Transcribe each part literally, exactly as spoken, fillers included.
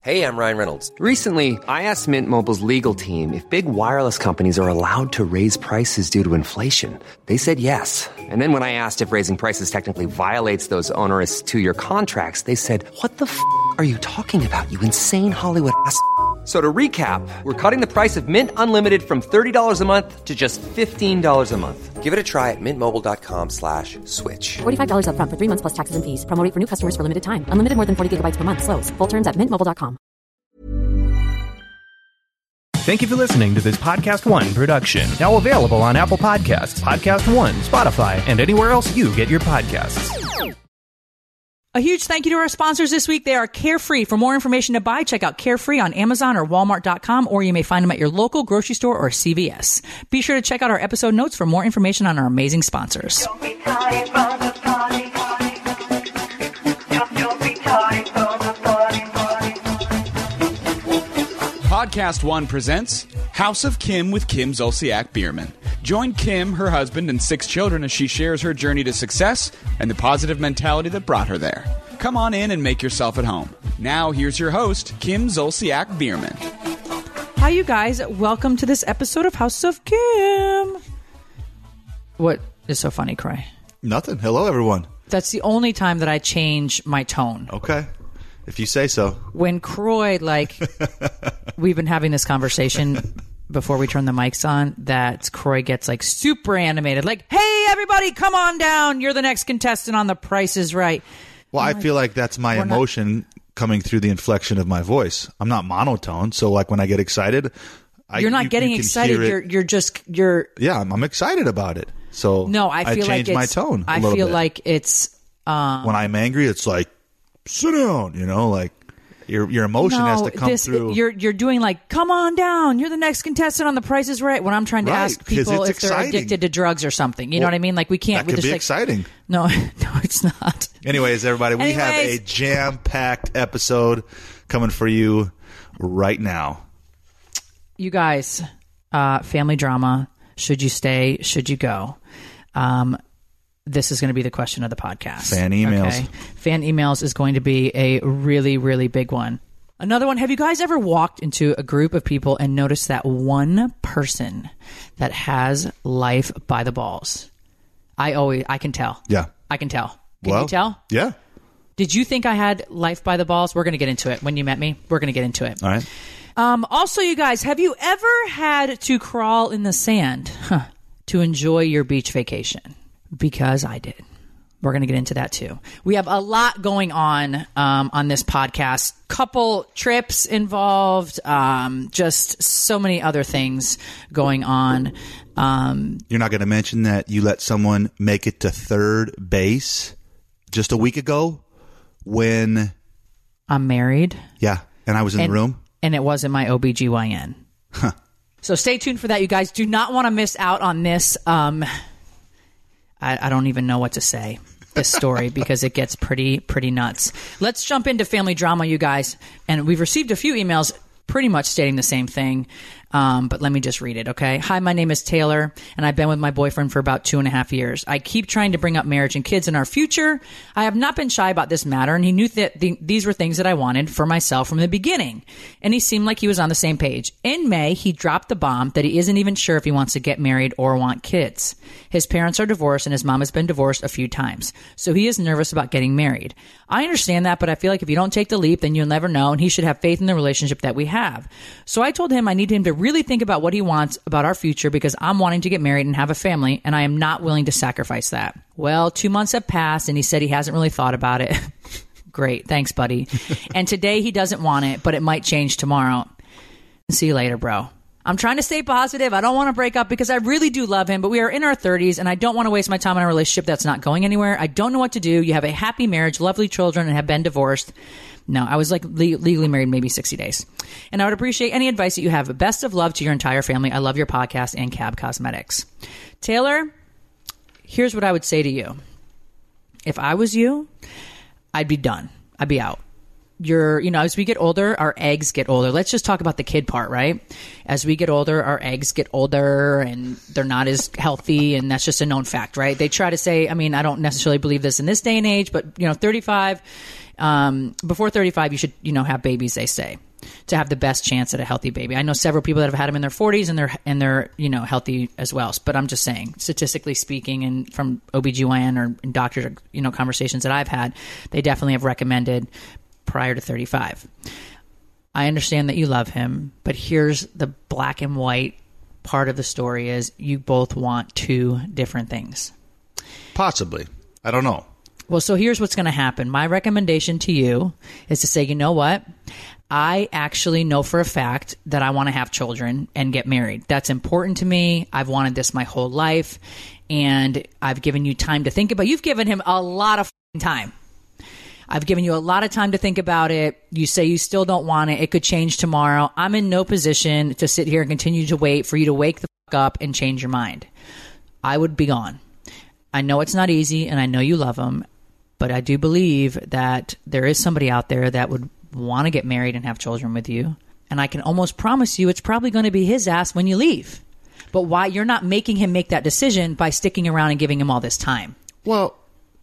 Hey, I'm Ryan Reynolds. Recently, I asked Mint Mobile's legal team if big wireless companies are allowed to raise prices due to inflation. They said yes. And then when I asked if raising prices technically violates those onerous two-year contracts, they said, what the f*** are you talking about, you insane Hollywood ass f- So to recap, we're cutting the price of Mint Unlimited from thirty dollars a month to just fifteen dollars a month. Give it a try at mintmobile.com slash switch. forty-five dollars up front for three months plus taxes and fees. Promo rate for new customers for limited time. Unlimited more than forty gigabytes per month. Slows full terms at mint mobile dot com. Thank you for listening to this Podcast One production. Now available on Apple Podcasts, Podcast One, Spotify, and anywhere else you get your podcasts. A huge thank you to our sponsors this week. They are Carefree. For more information to buy, check out Carefree on Amazon or Walmart dot com, or you may find them at your local grocery store or C V S. Be sure to check out our episode notes for more information on our amazing sponsors. Podcast One presents House of Kim with Kim Zolciak Biermann. Join Kim, her husband, and six children as she shares her journey to success and the positive mentality that brought her there. Come on in and make yourself at home. Now, here's your host, Kim Zolciak Biermann. Hi, you guys. Welcome to this episode of House of Kim. What is so funny, Croy? Nothing. Hello, everyone. That's the only time that I change my tone. Okay. If you say so. When Croy, like, we've been having this conversation before we turn the mics on, that Croy gets, like, super animated. Like, hey, everybody, come on down. You're the next contestant on The Price is Right. Well, I'm I like, feel like that's my emotion not- coming through the inflection of my voice. I'm not monotone, so, like, when I get excited... I, you're not you, getting you excited. You're you're just... you're. Yeah, I'm, I'm excited about it. So no, I feel I like change my it's, tone a I little feel bit. like it's... Um, when I'm angry, it's like, sit down, you know, like... Your your emotion no, has to come this, through. You're you're doing like, come on down. You're the next contestant on The Price is Right. When I'm trying to Right, ask people if exciting. they're addicted to drugs or something. You well, know what I mean? Like we can't. That we could just be like, exciting. No, no, it's not. Anyways, everybody, we Anyways. have a jam-packed episode coming for you right now. You guys, uh, family drama. Should you stay? Should you go? Um, this is going to be the question of the podcast. Fan emails. Okay? Fan emails is going to be a really, really big one. Another one. Have you guys ever walked into a group of people and noticed that one person that has life by the balls? I always, I can tell. Yeah. I can tell. Can well, you tell? Yeah. Did you think I had life by the balls? We're going to get into it. When you met me, we're going to get into it. All right. Um, also, you guys, have you ever had to crawl in the sand huh, to enjoy your beach vacation? Because I did. We're going to get into that too. We have a lot going on um, on this podcast. Couple trips involved. Um, just so many other things going on. Um, You're not going to mention that you let someone make it to third base just a week ago when... I'm married. Yeah, and I was in and, the room. And it wasn't my O B G Y N. Huh. So stay tuned for that, you guys. Do not want to miss out on this. Um, I, I don't even know what to say, this story, because it gets pretty, pretty nuts. Let's jump into family drama, you guys. And we've received a few emails pretty much stating the same thing. Um, but let me just read it, okay? Hi, my name is Taylor, and I've been with my boyfriend for about two and a half years. I keep trying to bring up marriage and kids in our future. I have not been shy about this matter, and he knew that the, these were things that I wanted for myself from the beginning. And he seemed like he was on the same page. In May, he dropped the bomb that he isn't even sure if he wants to get married or want kids. His parents are divorced, and his mom has been divorced a few times. So he is nervous about getting married. I understand that, but I feel like if you don't take the leap, then you'll never know, and he should have faith in the relationship that we have. So I told him I need him to really think about what he wants about our future, because I'm wanting to get married and have a family, and I am not willing to sacrifice that. Well, two months have passed, and he said he hasn't really thought about it. Great. Thanks, buddy. And today he doesn't want it, but it might change tomorrow. See you later, bro. I'm trying to stay positive. I don't want to break up because I really do love him, but we are in our thirties, and I don't want to waste my time in a relationship that's not going anywhere. I don't know what to do. You have a happy marriage, lovely children, and have been divorced. No, I was like le- legally married maybe sixty days. And I would appreciate any advice that you have. Best of love to your entire family. I love your podcast and Cab Cosmetics. Taylor, here's what I would say to you. If I was you, I'd be done. I'd be out. You're, you know, as we get older, our eggs get older. Let's just talk about the kid part, right? As we get older, our eggs get older and they're not as healthy, and that's just a known fact, right? They try to say, I mean, I don't necessarily believe this in this day and age, but, you know, thirty-five Um, before thirty-five, you should, you know, have babies, they say, to have the best chance at a healthy baby. I know several people that have had them in their forties and they're, and they're, you know, healthy as well. But I'm just saying, statistically speaking, and from O B G Y N or doctor, you know, conversations that I've had, they definitely have recommended prior to thirty-five. I understand that you love him, but here's the black and white part of the story is you both want two different things. Possibly. I don't know. Well, so here's what's going to happen. My recommendation to you is to say, you know what? I actually know for a fact that I want to have children and get married. That's important to me. I've wanted this my whole life, and I've given you time to think about it. You've given him a lot of time. I've given you a lot of time to think about it. You say you still don't want it. It could change tomorrow. I'm in no position to sit here and continue to wait for you to wake the fuck up and change your mind. I would be gone. I know it's not easy, and I know you love him, but I do believe that there is somebody out there that would want to get married and have children with you. And I can almost promise you it's probably going to be his ass when you leave. But why you're not making him make that decision by sticking around and giving him all this time? Well,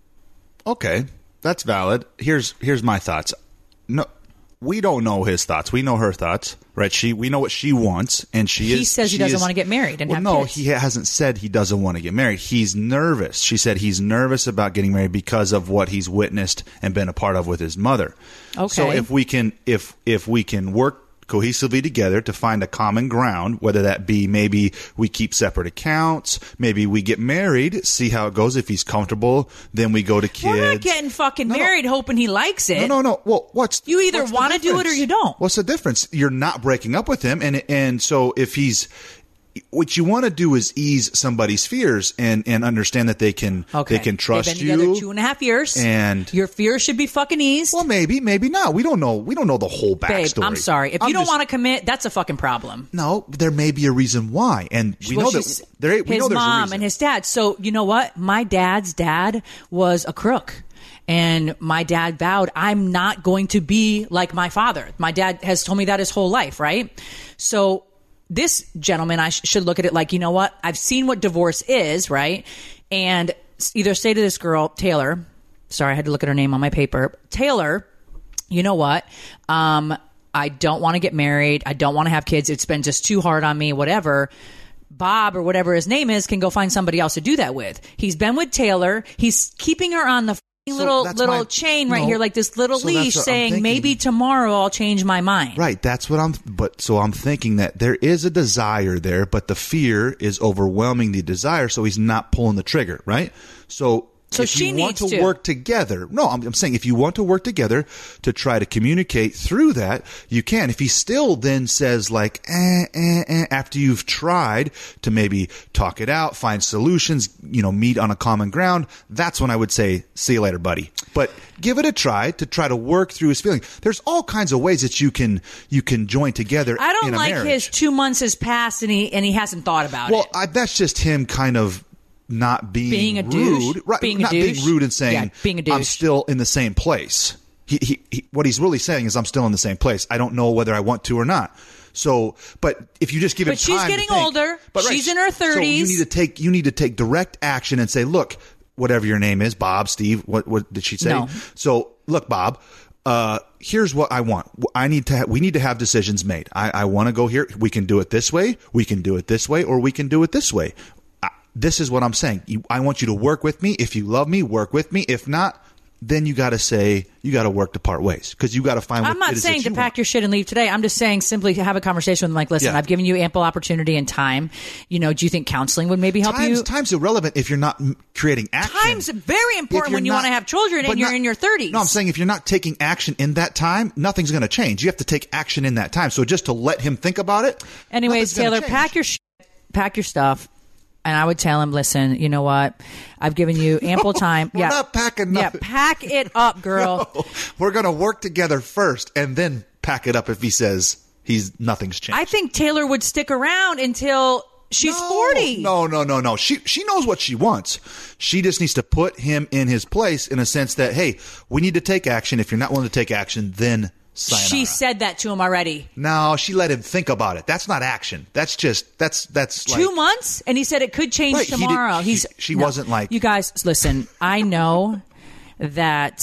okay. That's valid. Here's here's my thoughts. No, we don't know his thoughts. We know her thoughts, right? She we know what she wants, and she he is. He says he she doesn't is, want to get married and well, have no, kids. he hasn't said he doesn't want to get married. He's nervous. She said he's nervous about getting married because of what he's witnessed and been a part of with his mother. Okay. So if we can if if we can work cohesively together to find a common ground, whether that be maybe we keep separate accounts, maybe we get married, see how it goes. If he's comfortable, then we go to kids. We're not getting fucking no, married no. hoping he likes it. No, no, no. Well, what's you either what's want to do it or you don't. What's the difference? You're not breaking up with him, and and so if he's, what you want to do is ease somebody's fears and, and understand that they can okay. they can trust They've been you. together two and a half years, and your fears should be fucking eased. Well, maybe, maybe not. We don't know. We don't know the whole backstory. Babe, I'm sorry. If I'm you don't just, want to commit, that's a fucking problem. No, there may be a reason why, and we well, know that there. We his know there's mom a reason. and his dad. So you know what? My dad's dad was a crook. And my dad vowed, I'm not going to be like my father. My dad has told me that his whole life, right? So this gentleman, I sh- should look at it like, you know what? I've seen what divorce is, right? And either say to this girl, Taylor, sorry, I had to look at her name on my paper. Taylor, you know what? Um, I don't want to get married. I don't want to have kids. It's been just too hard on me, whatever. Bob or whatever his name is can go find somebody else to do that with. He's been with Taylor. He's keeping her on the So little little my, chain right no, here, like this little so leash saying maybe tomorrow I'll change my mind. Right, that's what I'm but so I'm thinking that there is a desire there, but the fear is overwhelming the desire, so he's not pulling the trigger, right? So So if she you want needs to, to work together, no, I'm, I'm saying if you want to work together to try to communicate through that, you can. If he still then says like, eh, eh, eh, after you've tried to maybe talk it out, find solutions, you know, meet on a common ground, that's when I would say, see you later, buddy. But give it a try to try to work through his feelings. There's all kinds of ways that you can you can join together. I don't in a like marriage. his two months has passed and he and he hasn't thought about well, it. Well, that's just him kind of. Not being, being a rude, douche. right? Being a not douche. being rude and saying yeah, being a douche. I'm still in the same place. He, he, he, what he's really saying is I'm still in the same place. I don't know whether I want to or not. So, but if you just give but it time, she's getting to think, older. But right, she's in her thirties. So you need to take you need to take direct action and say, look, whatever your name is, Bob, Steve. What what did she say? No. So look, Bob. Uh, here's what I want. I need to. Ha- we need to have decisions made. I, I want to go here. We can do it this way. We can do it this way, or we can do it this way. This is what I'm saying. You, I want you to work with me. If you love me, work with me. If not, then you got to say, you got to work to part ways because you got to find what I'm not it is saying that to you pack want. your shit and leave today. I'm just saying simply have a conversation with them like, listen, Yeah. I've given you ample opportunity and time. You know, do you think counseling would maybe help Time's, you? time's irrelevant if you're not m- creating action. Time's very If important you're when you not- want to have children but and you're not- in your thirties. No, I'm saying if you're not taking action in that time, nothing's going to change. You have to take action in that time. So just to let him think about it. Anyways, nothing's gonna Taylor, change. pack your shit, pack your stuff. And I would tell him, listen, you know what? I've given you ample time. We're yeah. not packing Yeah, nothing. pack it up, girl. No, we're going to work together first and then pack it up if he says he's nothing's changed. I think Taylor would stick around until she's no, forty. No, no, no, no. She she knows what she wants. She just needs to put him in his place in a sense that, hey, we need to take action. If you're not willing to take action, then sayonara. She said that to him already. No, she let him think about it. That's not action. That's just that's that's like, Two months, and he said it could change Right, he did- tomorrow. he- He's she no. wasn't like- You guys, listen. I know that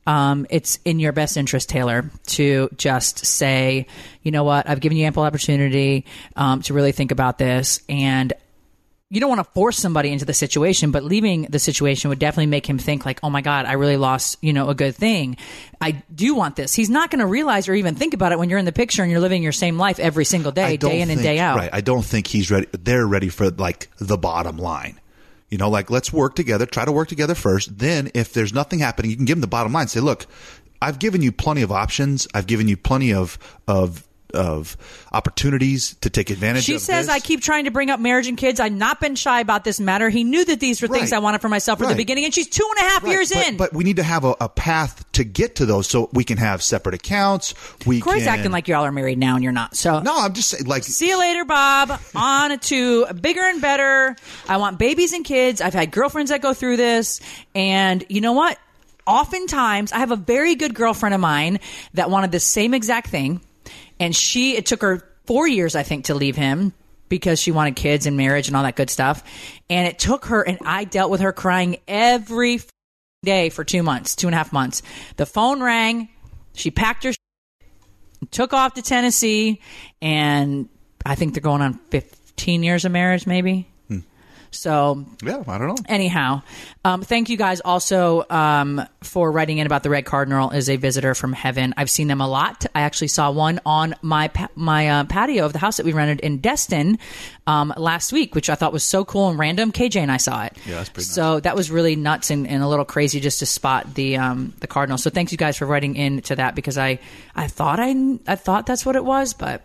um, it's in your best interest, Taylor, to just say, you know what, I've given you ample opportunity um, to really think about this, and you don't want to force somebody into the situation, but leaving the situation would definitely make him think like, oh my God, I really lost, you know, a good thing. I do want this. He's not going to realize or even think about it when you're in the picture and you're living your same life every single day, day in think, and day out. Right. I don't think he's ready. They're ready for like the bottom line. You know, like let's work together, try to work together first. Then if there's nothing happening, you can give them the bottom line. Say, look, I've given you plenty of options. I've given you plenty of, of, of opportunities to take advantage she of says this. I keep trying to bring up marriage and kids. I've not been shy about this matter. He knew that these were things Right. I wanted for myself from Right. the beginning, and she's two and a half Right, years but, in. But we need to have a, a path to get to those so we can have separate accounts. We Corey's can, acting like y'all are married now and you're not. So No, I'm just saying like see you later, Bob. On to bigger and better. I want babies and kids. I've had girlfriends that go through this, and you know what? Oftentimes, I have a very good girlfriend of mine that wanted the same exact thing. And she, it took her four years, I think, to leave him because she wanted kids and marriage and all that good stuff. And it took her, and I dealt with her crying every day for two months, two and a half months. The phone rang. She packed her, took off to Tennessee, and I think they're going on fifteen years of marriage, maybe. So, yeah, I don't know. Anyhow, um, thank you guys also um, for writing in about the Red Cardinal as a visitor from heaven. I've seen them a lot. I actually saw one on my pa- my uh, patio of the house that we rented in Destin um, last week, which I thought was so cool and random. K J and I saw it. Yeah, that's pretty nice. So that was really nuts and, and a little crazy just to spot the um, the Cardinal. So thanks you guys for writing in to that because I, I thought I I thought that's what it was, but.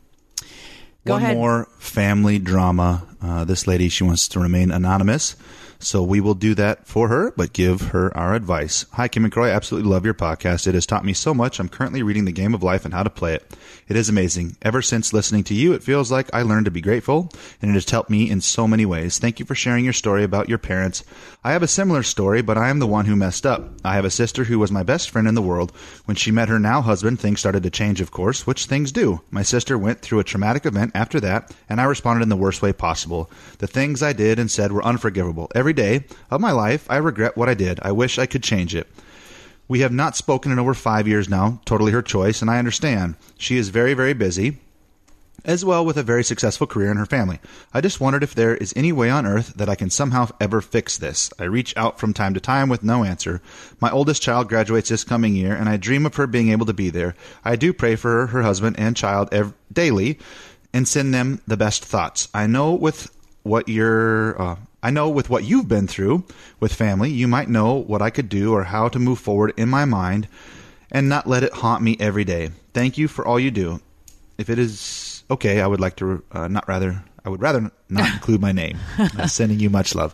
Go One ahead. more family drama. Uh, this lady, she wants to remain anonymous, so we will do that for her, but give her our advice. Hi, Kim and Croy. I absolutely love your podcast. It has taught me so much. I'm currently reading The Game of Life and how to play it. It is amazing. Ever since listening to you, it feels like I learned to be grateful, and it has helped me in so many ways. Thank you for sharing your story about your parents. I have a similar story, but I am the one who messed up. I have a sister who was my best friend in the world. When she met her now husband, things started to change, of course, which things do. My sister went through a traumatic event after that, and I responded in the worst way possible. The things I did and said were unforgivable. Every day of my life, I regret what I did. I wish I could change it. We have not spoken in over five years now. Totally her choice, and I understand. She is very, very busy, as well with a very successful career in her family. I just wondered if there is any way on earth that I can somehow ever fix this. I reach out from time to time with no answer. My oldest child graduates this coming year, and I dream of her being able to be there. I do pray for her, her husband, and child ev- daily, and send them the best thoughts. I know with what you're... Uh, I know with what you've been through with family, you might know what I could do or how to move forward in my mind and not let it haunt me every day. Thank you for all you do. If it is okay, I would like to uh, not rather, I would rather not include my name. Uh, sending you much love.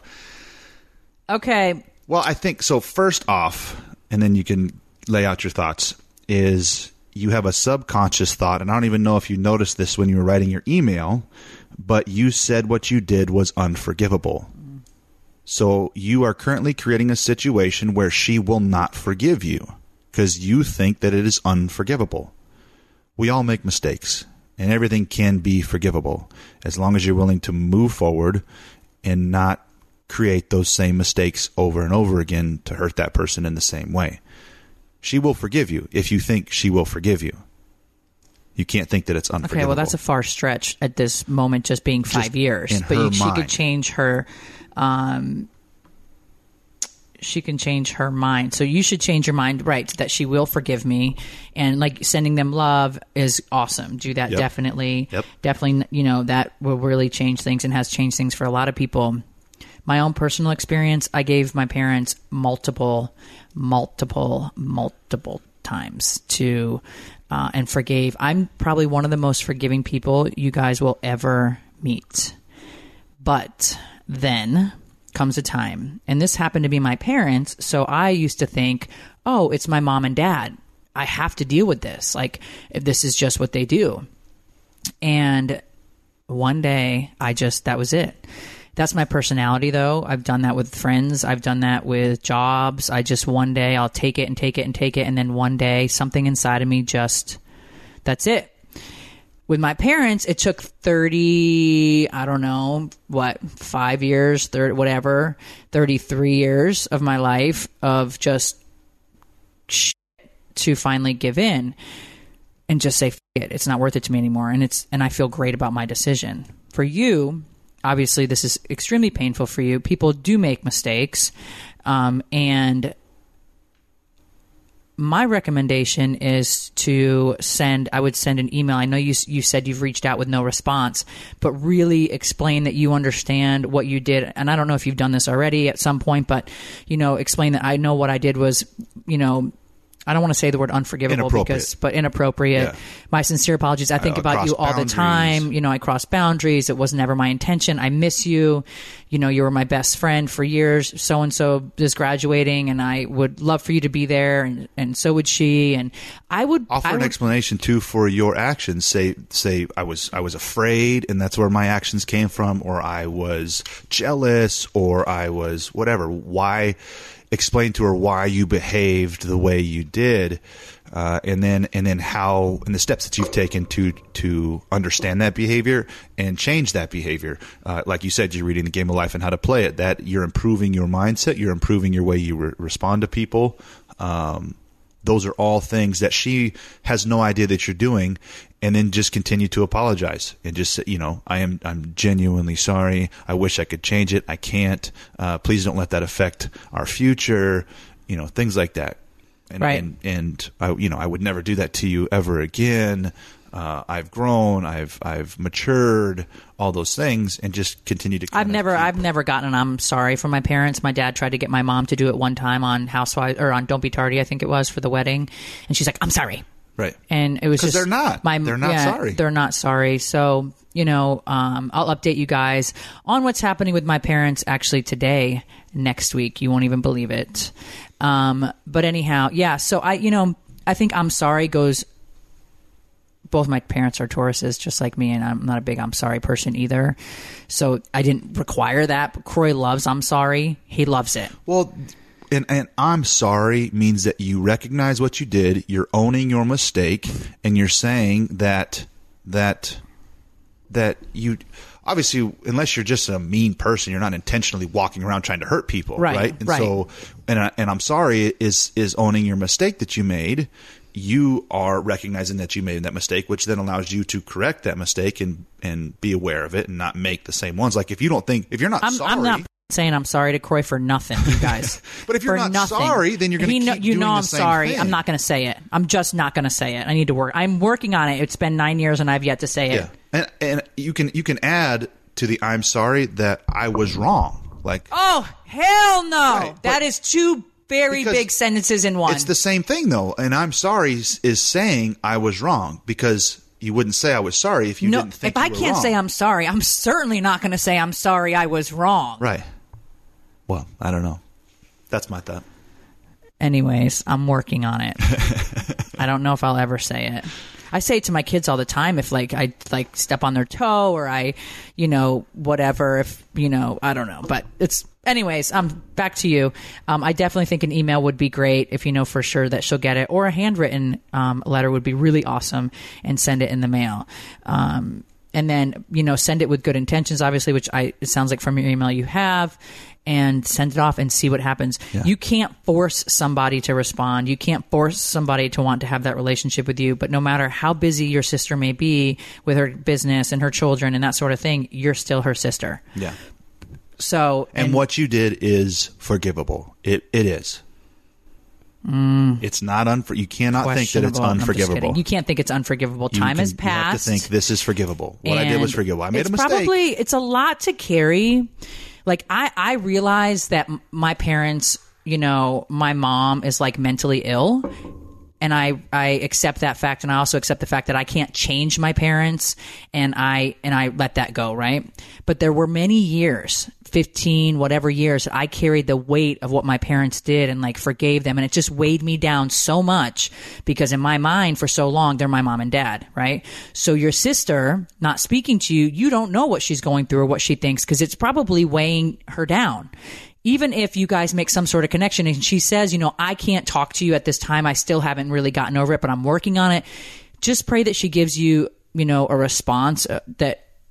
Okay. Well, I think so. First off, and then you can lay out your thoughts, is you have a subconscious thought, and I don't even know if you noticed this when you were writing your email, but you said what you did was unforgivable. So you are currently creating a situation where she will not forgive you because you think that it is unforgivable. We all make mistakes, and everything can be forgivable as long as you're willing to move forward and not create those same mistakes over and over again to hurt that person in the same way. She will forgive you if you think she will forgive you. You can't think that it's unforgivable. Okay, well, that's a far stretch at this moment, just being five Just years. in But her you, she could mind. change her. Um, she can change her mind. So you should change your mind, right? That she will forgive me, and like sending them love is awesome. Do that Yep. definitely. Yep. Definitely. You know that will really change things and has changed things for a lot of people. My own personal experience, I gave my parents multiple, multiple, multiple times to, uh, and forgave. I'm probably one of the most forgiving people you guys will ever meet. But then comes a time, and this happened to be my parents, so I used to think, oh, it's my mom and dad. I have to deal with this. Like, if this is just what they do. And one day, I just, that was it. That's my personality, though. I've done that with friends. I've done that with jobs. I just, one day, I'll take it and take it and take it, and then one day, something inside of me just, that's it. With my parents, it took thirty, I don't know, what, five years, thirty, whatever, thirty-three years of my life of just shit to finally give in and just say, F- it, it's not worth it to me anymore. And it's, and I feel great about my decision. For you, obviously this is extremely painful for you. People do make mistakes. Um, and my recommendation is to send, I would send an email. I know you you said you've reached out with no response, but really explain that you understand what you did. And I don't know if you've done this already at some point, but, you know, explain that I know what I did was, you know, I don't want to say the word unforgivable because, but inappropriate. Yeah. My sincere apologies. I think I, about you all boundaries. the time. You know, I crossed boundaries. It was never my intention. I miss you. You know, you were my best friend for years. So-and-so is graduating and I would love for you to be there. And, and so would she. And I would offer I an would, explanation too for your actions. Say, say I was, I was afraid and that's where my actions came from, or I was jealous, or I was whatever. Why? Explain to her why you behaved the way you did, uh, and then and then how and the steps that you've taken to to understand that behavior and change that behavior. Uh, like you said, you're reading the game of life and how to play it. That you're improving your mindset, you're improving your way you re- respond to people. Um, those are all things that she has no idea that you're doing, and then just continue to apologize and just say, you know, I am I'm genuinely sorry. I wish I could change it. I can't. Uh, please don't let that affect our future. You know, things like that. And, right. And, and I, you know, I would never do that to you ever again. Uh, I've grown. I've I've matured. All those things, and just continue to. I've never keep. I've never gotten an I'm sorry from my parents. My dad tried to get my mom to do it one time on Housewives or on Don't Be Tardy, I think it was, for the wedding, and she's like, "I'm sorry." Right. And it was just because they're not. My, they're not yeah, sorry. They're not sorry. So, you know, um, I'll update you guys on what's happening with my parents actually today, next week. You won't even believe it. Um, but anyhow, yeah. So I, you know, I think I'm sorry goes. Both my parents are Tauruses, just like me, and I'm not a big I'm sorry person either. So I didn't require that. But Croy loves I'm sorry. He loves it. Well, and, and I'm sorry means that you recognize what you did, you're owning your mistake, and you're saying that that that you obviously, unless you're just a mean person, you're not intentionally walking around trying to hurt people, right? right? And right. so, and I, and I'm sorry is is owning your mistake that you made. You are recognizing that you made that mistake, which then allows you to correct that mistake and, and be aware of it and not make the same ones. Like if you don't think, if you're not I'm, sorry. I'm not saying I'm sorry to Croy for nothing, you guys. But if you're for not nothing. sorry, then you're going to keep know, You doing know the I'm same sorry. thing. I'm not going to say it. I'm just not going to say it. I need to work. I'm working on it. It's been nine years and I've yet to say it. Yeah. And, and you can, you can add to the I'm sorry that I was wrong. Like, oh, hell no. Right, that but- is too very Because big sentences in one. It's the same thing, though. And I'm sorry is, is saying I was wrong, because you wouldn't say I was sorry if you no, didn't think if you I were can't wrong. say I'm sorry, I'm certainly not going to say I'm sorry I was wrong. Right. Well, I don't know. That's my thought. Anyways, I'm working on it. I don't know if I'll ever say it. I say it to my kids all the time if like I like step on their toe or I, you know, whatever, if, you know, I don't know. But it's anyways, um back to you. Um I definitely think an email would be great if you know for sure that she'll get it, or a handwritten um letter would be really awesome, and send it in the mail. Um and then, you know, send it with good intentions, obviously, which I it sounds like from your email you have. And send it off and see what happens. Yeah. You can't force somebody to respond. You can't force somebody to want to have that relationship with you. But no matter how busy your sister may be with her business and her children and that sort of thing, you're still her sister. Yeah. So, And, and what you did is forgivable. It It is. Mm, it's not unfor- You cannot think that it's questionable. I'm just unforgivable. kidding. You can't think it's unforgivable. You Time can- has You passed. have to think this is forgivable. What I did And was forgivable. I made it's a mistake. Probably, it's a lot to carry. Like, I, I realize that m- my parents, you know, my mom is like mentally ill. And I, I accept that fact. And I also accept the fact that I can't change my parents. And I, and I let that go. Right. But there were many years, fifteen, whatever years, I carried the weight of what my parents did and like forgave them. And it just weighed me down so much because in my mind for so long, they're my mom and dad. Right. So your sister not speaking to you, you don't know what she's going through or what she thinks, because it's probably weighing her down. Even if you guys make some sort of connection and she says, you know, I can't talk to you at this time, I still haven't really gotten over it, but I'm working on it. Just pray that she gives you, you know, a response uh, that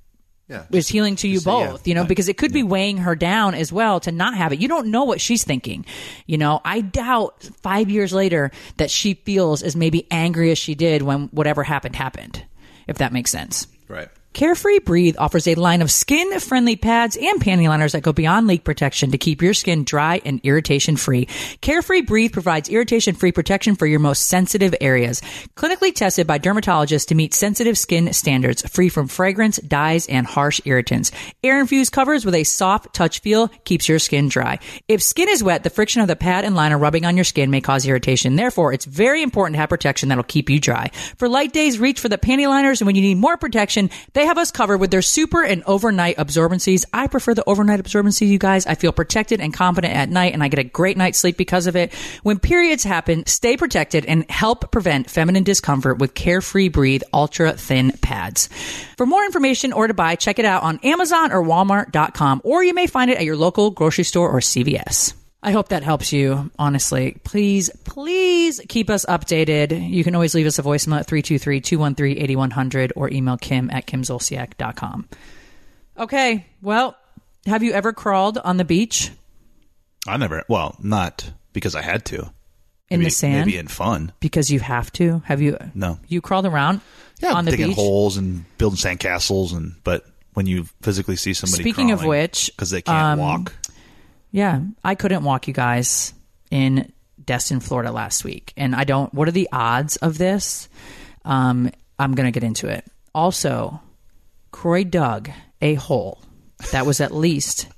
Yeah, is healing to you just say, yeah, both, you know, right. because it could be weighing her down as well to not have it. You don't know what she's thinking. You know, I doubt five years later that she feels as maybe angry as she did when whatever happened happened, if that makes sense. Right. Carefree Breathe offers a line of skin-friendly pads and panty liners that go beyond leak protection to keep your skin dry and irritation-free. Carefree Breathe provides irritation-free protection for your most sensitive areas. Clinically tested by dermatologists to meet sensitive skin standards, free from fragrance, dyes, and harsh irritants. Air-infused covers with a soft touch feel keeps your skin dry. If skin is wet, the friction of the pad and liner rubbing on your skin may cause irritation. Therefore, it's very important to have protection that'll keep you dry. For light days, reach for the panty liners, and when you need more protection, they have us covered with their super and overnight absorbencies. I prefer the overnight absorbency, you guys. I feel protected and confident at night, and I get a great night's sleep because of it. When periods happen, stay protected and help prevent feminine discomfort with Carefree Breathe Ultra Thin Pads. For more information or to buy, check it out on Amazon or Walmart dot com, or you may find it at your local grocery store or C V S. I hope that helps you, honestly. Please, please keep us updated. You can always leave us a voicemail at three two three, two one three, eight one zero zero or email Kim at kim zolciak dot com. Okay, well, have you ever crawled on the beach? I never, well, not because I had to. In maybe, the sand? Maybe in fun. Because you have to? Have you? No. You crawled around Yeah, on the digging beach? holes and building sandcastles, and but when you physically see somebody Speaking of crawling which, because they can't um, walk. Yeah, I couldn't walk, you guys, in Destin, Florida last week. And I don't, what are the odds of this? Um, I'm going to get into it. Also, Croy dug a hole that was at least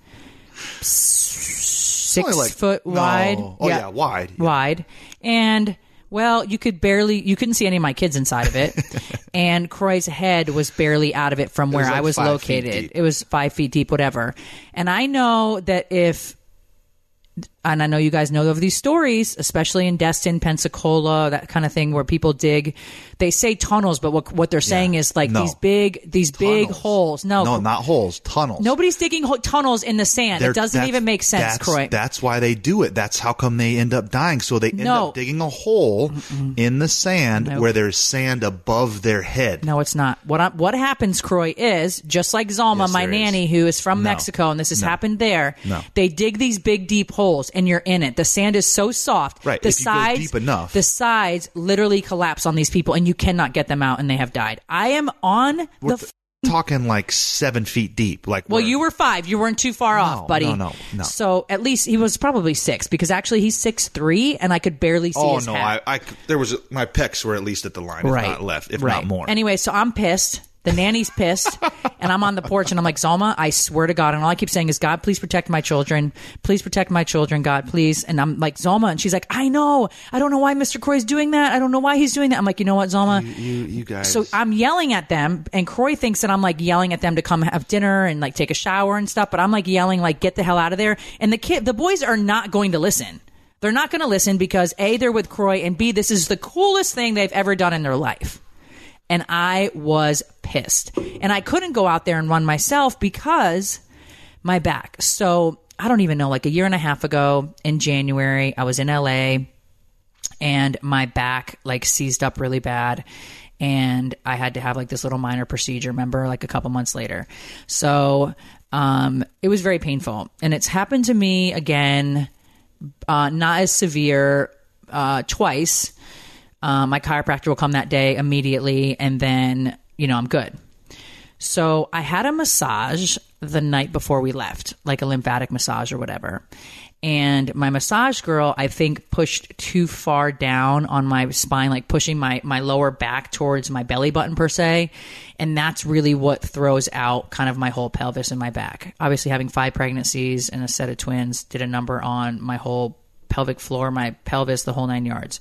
six Only like- foot no. wide. Oh, yeah, wide, yeah. Wide. And, well, you could barely, you couldn't see any of my kids inside of it. And Croy's head was barely out of it from where was like I was five feet located. deep. It was five feet deep, whatever. And I know that if, and I know you guys know of these stories, especially in Destin, Pensacola, that kind of thing, where people dig. They say tunnels, but what what they're saying Yeah. is like No. these big these big Tunnels. holes. No, No, not holes, tunnels. nobody's digging ho- tunnels in the sand. They're- It doesn't that's- even make sense, that's, Croy. That's why they do it. That's how come they end up dying. So they end No. up digging a hole in the sand Nope. where there's sand above their head. No, it's not. What I, what happens, Croy, is just like Zalma, Yes, my there is. nanny, who is from No. Mexico, and this has No. happened there. No. They dig these big, deep holes, and you're in it. The sand is so soft. Right, The if you go sides, deep enough. the sides literally collapse on these people, and you cannot get them out, and they have died. I am on We're the. th- talking like seven feet deep. Like Well, we're- you were five. You weren't too far off, buddy. no, no, no. So at least he was probably six, because actually he's six three, and I could barely see Oh his no! hat. I, I there was my pecs were at least at the line, if not left, if right. not more. Anyway, so I'm pissed. The nanny's pissed, and I'm on the porch, and I'm like, Zalma, I swear to God, and all I keep saying is, God, please protect my children. Please protect my children, God, please. And I'm like, Zalma, and she's like, I know. I don't know why Mister Croy's doing that. I don't know why he's doing that. I'm like, you know what, Zalma? you, you, you guys. So I'm yelling at them, and Croy thinks that I'm like yelling at them to come have dinner and like take a shower and stuff, but I'm like yelling like, get the hell out of there. And the kid, the boys are not going to listen. They're not going to listen because A, they're with Croy, and B, this is the coolest thing they've ever done in their life. And I was pissed. And I couldn't go out there and run myself because my back. So I don't even know, like a year and a half ago in January, I was in L A and my back like seized up really bad. And I had to have like this little minor procedure, remember, like a couple months later. So um, it was very painful. And it's happened to me again, uh, not as severe, uh, twice. Um, my chiropractor will come that day immediately, and then, you know, I'm good. So I had a massage the night before we left, like a lymphatic massage or whatever. And my massage girl, I think, pushed too far down on my spine, like pushing my, my lower back towards my belly button per se. And that's really what throws out kind of my whole pelvis and my back. Obviously, having five pregnancies and a set of twins did a number on my whole pelvic floor, my pelvis, the whole nine yards.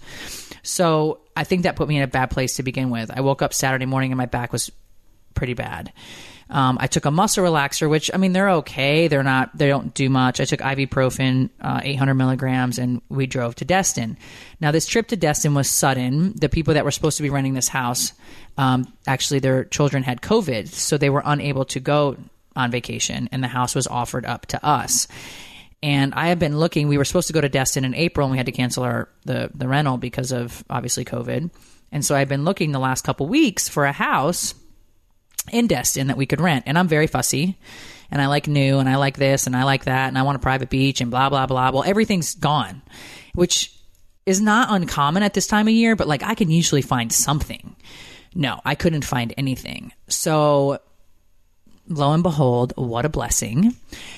So I think that put me in a bad place to begin with. I woke up Saturday morning and my back was pretty bad. Um, I took a muscle relaxer, which, I mean, they're okay. They're not, they don't do much. I took ibuprofen, uh, eight hundred milligrams, and we drove to Destin. Now, this trip to Destin was sudden. The people that were supposed to be renting this house, um, actually, their children had COVID, so they were unable to go on vacation, and the house was offered up to us. And I have been looking. We were supposed to go to Destin in April, and we had to cancel our the, the rental because of, obviously, COVID. And so I've been looking the last couple weeks for a house in Destin that we could rent. And I'm very fussy, and I like new, and I like this, and I like that, and I want a private beach, and blah, blah, blah. Well, everything's gone, which is not uncommon at this time of year, but like I can usually find something. No, I couldn't find anything. So lo and behold, what a blessing.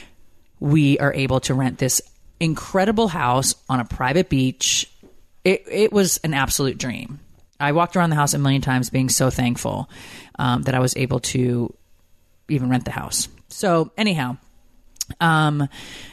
We are able to rent this incredible house on a private beach. It, it was an absolute dream. I walked around the house a million times being so thankful um, that I was able to even rent the house. So anyhow, um,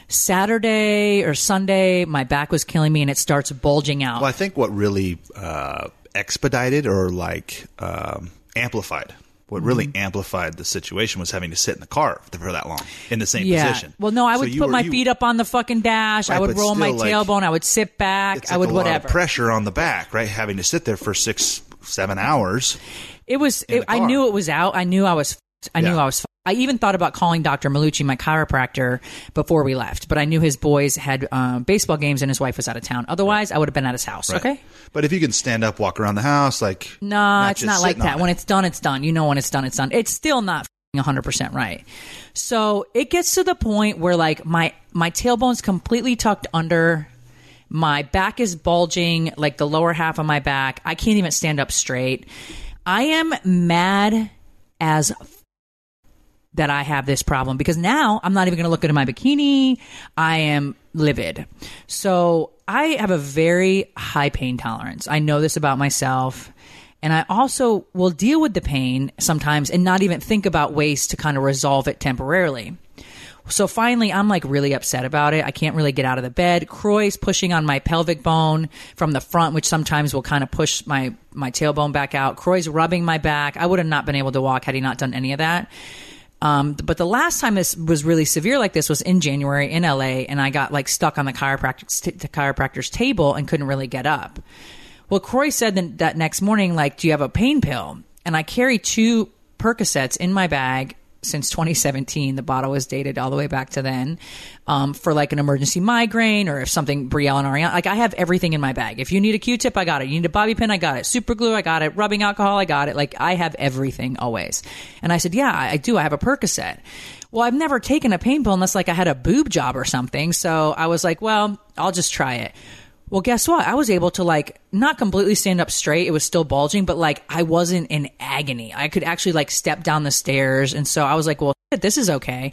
Saturday or Sunday, my back was killing me and it starts bulging out. Well, I think what really uh, expedited or like um, amplified, what really mm-hmm. amplified the situation was having to sit in the car for that long in the same yeah. position. Well, no, I would so put were, my you, feet up on the fucking dash. right, I would roll my like, tailbone. I would sit back. It's I like would a lot whatever. of pressure on the back, right? Having to sit there for six, seven hours. It was. It, I knew it was out. I knew I was. I yeah. knew I was. I even thought about calling Doctor Malucci, my chiropractor, before we left. But I knew his boys had um, baseball games and his wife was out of town. Otherwise, I would have been at his house. Right. Okay. But if you can stand up, walk around the house, like no, not it's just not like sitting on that. it. When it's done, it's done. You know, when it's done, it's done. It's still not one hundred percent right. So it gets to the point where like my my tailbone's completely tucked under. My back is bulging, like the lower half of my back. I can't even stand up straight. I am mad as f- that I have this problem because now I'm not even going to look at my bikini. I am livid. So I have a very high pain tolerance. I know this about myself. And I also will deal with the pain sometimes and not even think about ways to kind of resolve it temporarily. So finally, I'm like really upset about it. I can't really get out of the bed. Croy's pushing on my pelvic bone from the front, which sometimes will kind of push my, my tailbone back out. Croy's rubbing my back. I would have not been able to walk had he not done any of that. Um, but the last time this was really severe like this was in January in L A, and I got like stuck on the chiropractor's, t- the chiropractor's table and couldn't really get up. Well, Croy said that, that next morning, like, do you have a pain pill? And I carry two Percocets in my bag since twenty seventeen. The bottle was dated all the way back to then, um, for like an emergency migraine or if something, Brielle and Ariana. Like I have everything in my bag. If you need a Q-tip, I got it. You need a bobby pin, I got it. Super glue, I got it. Rubbing alcohol, I got it. Like I have everything always. And I said, yeah, I, I do. I have a Percocet. Well, I've never taken a pain pill unless like I had a boob job or something. So I was like, well, I'll just try it. Well, guess what? I was able to like not completely stand up straight. It was still bulging, but like I wasn't in agony. I could actually like step down the stairs. And so I was like, well, shit, this is okay.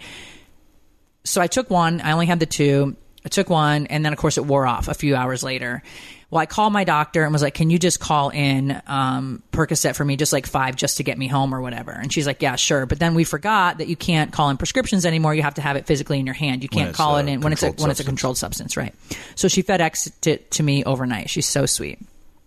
So I took one. I only had the two. I took one. And then of course it wore off a few hours later. Well, I called my doctor and was like, can you just call in um, Percocet for me, just like five, just to get me home or whatever? And she's like, yeah, sure. But then we forgot that you can't call in prescriptions anymore. You have to have it physically in your hand. You can't call it in when it's a, when it's a controlled substance, right? So she FedExed it to me overnight. She's so sweet.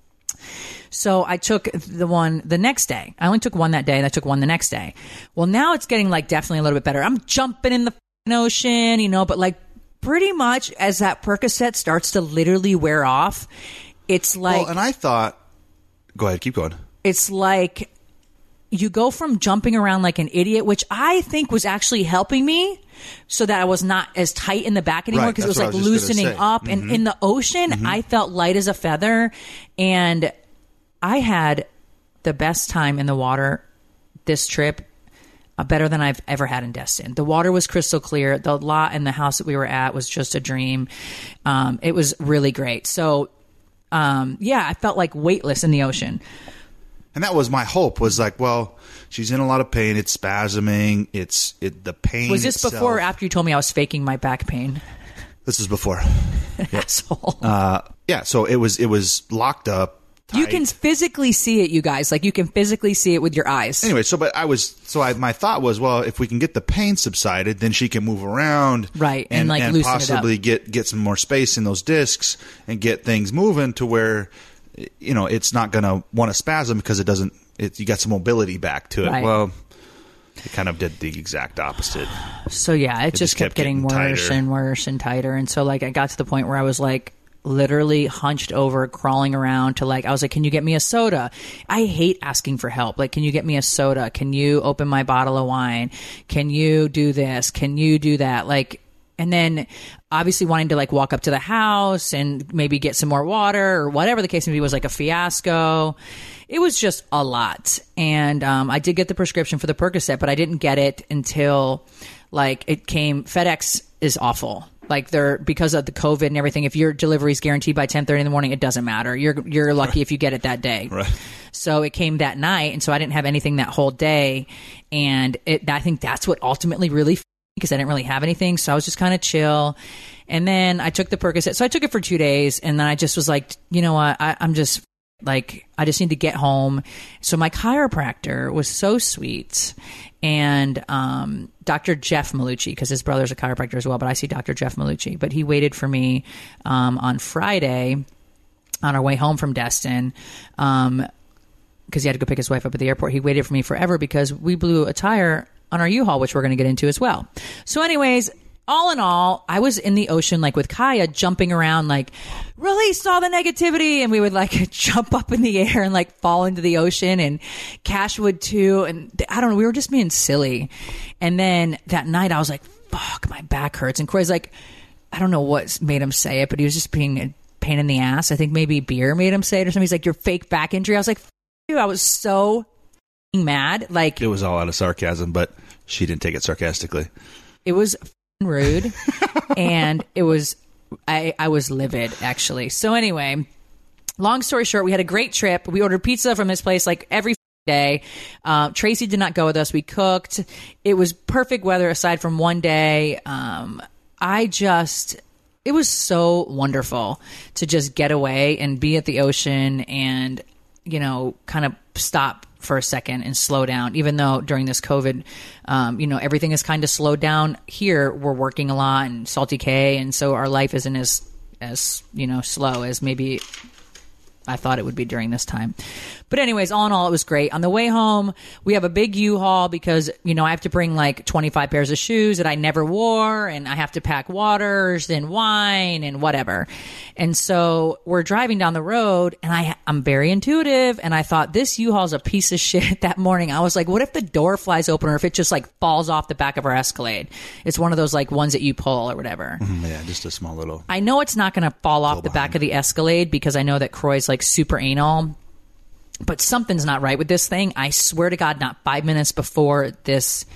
So I took the one the next day. I only took one that day, and I took one the next day. Well, now it's getting like definitely a little bit better. I'm jumping in the ocean, you know, but like pretty much as that Percocet starts to literally wear off, it's like... Well, and I thought... Go ahead, keep going. It's like you go from jumping around like an idiot, which I think was actually helping me so that I was not as tight in the back anymore because right, it was like was loosening up. Mm-hmm. And in the ocean, mm-hmm. I felt light as a feather. And I had the best time in the water this trip. Uh, better than I've ever had in Destin. The water was crystal clear. The lot in the house that we were at was just a dream. Um, it was really great. So, um, yeah, I felt like weightless in the ocean. And that was my hope, was like, well, she's in a lot of pain. It's spasming. It's it, the pain Was this itself. before or after you told me I was faking my back pain? This is before. Asshole. Uh, yeah, so it was it was locked up. Tight. You can physically see it, you guys. Like you can physically see it with your eyes. Anyway, so but I was so I my thought was, well, if we can get the pain subsided, then she can move around, right, and, and like and loosen possibly it up. get get some more space in those discs and get things moving to where, you know, it's not going to want to spasm because it doesn't. It, you got some mobility back to it. Right. Well, it kind of did the exact opposite. So yeah, it, it just, just kept, kept getting, getting worse tighter. and worse and tighter. And so like I got to the point where I was like literally hunched over, crawling around to like, I was like, can you get me a soda? I hate asking for help. Like, can you get me a soda? Can you open my bottle of wine? Can you do this? Can you do that? Like, and then obviously wanting to like walk up to the house and maybe get some more water or whatever the case may be was like a fiasco. it was just a lot. And um, I did get the prescription for the Percocet, but I didn't get it until like it came. FedEx is awful. Like they're because of the COVID and everything. If your delivery is guaranteed by ten thirty in the morning, it doesn't matter. You're you're lucky right. if you get it that day. Right. So it came that night, and so I didn't have anything that whole day. And it, I think that's what ultimately really because I didn't really have anything. So I was just kind of chill. And then I took the Percocet. So I took it for two days, and then I just was like, you know what, I, I'm just like I just need to get home. So my chiropractor was so sweet. And um, Doctor Jeff Malucci, because his brother's a chiropractor as well, but I see Doctor Jeff Malucci. But he waited for me um, on Friday on our way home from Destin um, because he had to go pick his wife up at the airport. He waited for me forever because we blew a tire on our U-Haul, which we're going to get into as well. So anyways, all in all, I was in the ocean, like with Kaya, jumping around, like, release all the negativity. And we would like jump up in the air and like fall into the ocean, and Cash would too. And I don't know, we were just being silly. And then that night I was like, fuck, my back hurts. And Corey's like, I don't know what made him say it, but he was just being a pain in the ass. I think maybe beer made him say it or something. He's like, your fake back injury. I was like, fuck you. I was so mad. Like, it was all out of sarcasm, but she didn't take it sarcastically. It was rude. And it was, I, I was livid actually. So anyway, long story short, we had a great trip. We ordered pizza from this place like every day. Uh, Tracy did not go with us. We cooked. It was perfect weather aside from one day. Um, I just, it was so wonderful to just get away and be at the ocean and, you know, kind of stop for a second and slow down, even though during this COVID, um, you know, everything is kind of slowed down here. We're working a lot and Salty K. And so our life isn't as, as, you know, slow as maybe I thought it would be during this time. But anyways, all in all, it was great. On the way home, we have a big U-Haul because, you know, I have to bring like twenty-five pairs of shoes that I never wore, and I have to pack waters and wine and whatever. And so we're driving down the road, and I, I'm very intuitive, and I thought this U-Haul is a piece of shit that morning. I was like, what if the door flies open or if it just like falls off the back of our Escalade? It's one of those like ones that you pull or whatever. Mm, yeah, just a small little. I know it's not going to fall off the behind. back of the Escalade because I know that Croy's like super anal. But something's not right with this thing. I swear to God, not five minutes before this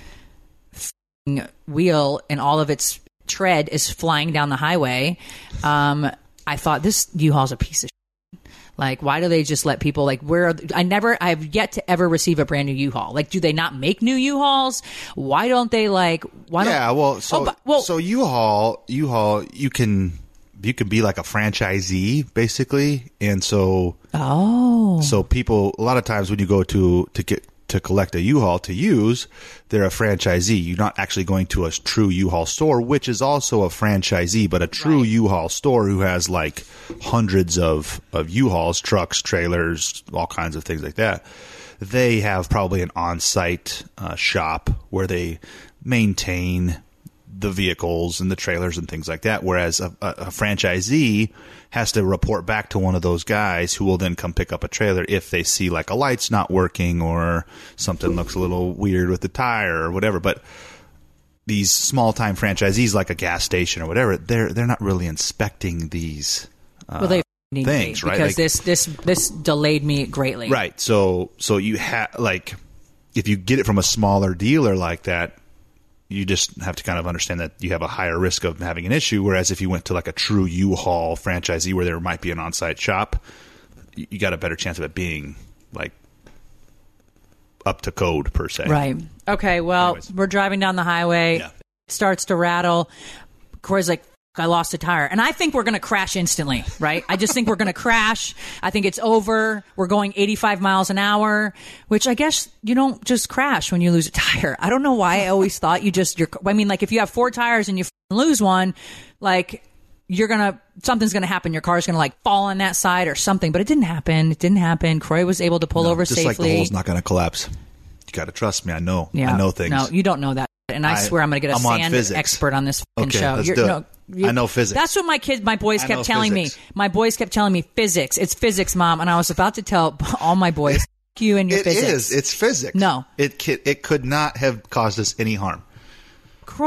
wheel and all of its tread is flying down the highway, um, I thought this U-Haul's a piece of shit. Like, why do they just let people, like, where are the, I never, I have yet to ever receive a brand new U-Haul. Like, do they not make new U-Hauls? Why don't they, like, why don't... Yeah, well, so, oh, but, well, so U-Haul, U-Haul, you can... You can be like a franchisee, basically, and so oh, so people a lot of times when you go to to get to collect a U-Haul to use, they're a franchisee. You're not actually going to a true U-Haul store, which is also a franchisee, but a true right. U-Haul store who has like hundreds of of U-Hauls, trucks, trailers, all kinds of things like that. They have probably an on-site uh, shop where they maintain the vehicles and the trailers and things like that, whereas a, a, a franchisee has to report back to one of those guys who will then come pick up a trailer if they see like a light's not working or something looks a little weird with the tire or whatever. But these small time franchisees like a gas station or whatever, they're they're not really inspecting these uh, well, they need things, me right? Because Like, this this this delayed me greatly. Right. So so you have like if you get it from a smaller dealer like that, you just have to kind of understand that you have a higher risk of having an issue. Whereas if you went to like a true U-Haul franchisee where there might be an on-site shop, you got a better chance of it being like up to code per se. Right. Okay. Well, Anyways. We're driving down the highway. Yeah. It starts to rattle. Corey's like, I lost a tire. And I think we're going to crash instantly, right? I just think we're going to crash. I think it's over. We're going eighty-five miles an hour, which I guess you don't just crash when you lose a tire. I don't know why I always thought you just, you're, I mean, like if you have four tires and you lose one, like you're going to, something's going to happen. Your car's going to like fall on that side or something, but it didn't happen. It didn't happen. Croy was able to pull No, over just safely. like the hole's not going to collapse. You got to trust me. I know. Yeah. I know things. No, you don't know that. And I, I- swear I'm going to get a I'm on sand physics. expert on this fucking Okay, show. let's You're- do it. no, you- I know physics. That's what my kids, my boys I kept know telling physics. me. My boys kept telling me physics. It's physics, Mom. And I was about to tell all my boys, F- you and your It physics. is. It's physics. No. It could, it could not have caused us any harm. Croy,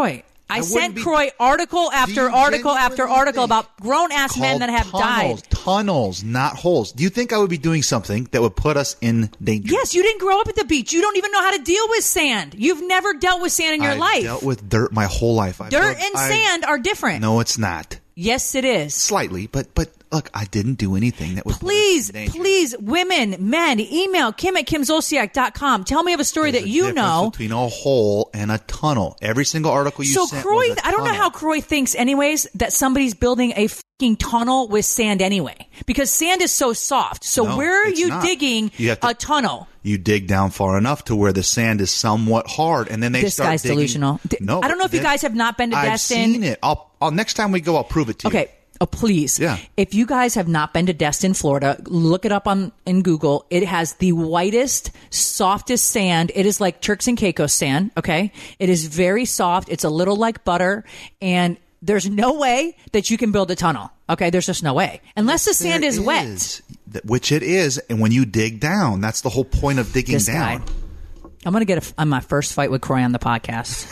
I, I sent wouldn't be- Croy article after you article after genuinely article think- about grown-ass men Called that have tunnels, died. Tunnels, not holes. Do you think I would be doing something that would put us in danger? Yes, you didn't grow up at the beach. You don't even know how to deal with sand. You've never dealt with sand in your I've life. dealt with dirt my whole life. I've Dirt dealt- and I've- sand are different. No, it's not. Yes, it is. Slightly, but but look, I didn't do anything that would Please, put us in danger. please, women, men, email Kim at kim zolciak dot com. Tell me of a story There's that a you difference know. between a hole and a tunnel. Every single article you So sent Croy, was a I don't know tunnel. how Croy thinks anyways that somebody's building a fucking tunnel with sand anyway. Because sand is so soft. So No, where are it's you not. digging You have to- a tunnel? You dig down far enough to where the sand is somewhat hard, and then they This start guy's digging. delusional. D- No, I don't know if you then- guys have not been to I've Destin. seen it. I'll, I'll next time we go, I'll prove it to you. Okay. Oh, please. Yeah. If you guys have not been to Destin, Florida, look it up on in Google. It has the whitest, softest sand. It is like Turks and Caicos sand. Okay. It is very soft. It's a little like butter. And there's no way that you can build a tunnel. Okay. There's just no way. Unless the sand There is, wet. is, th- which it is, and when you dig down, that's the whole point of digging This down. guy. I'm going to get a, on my first fight with Croy on the podcast.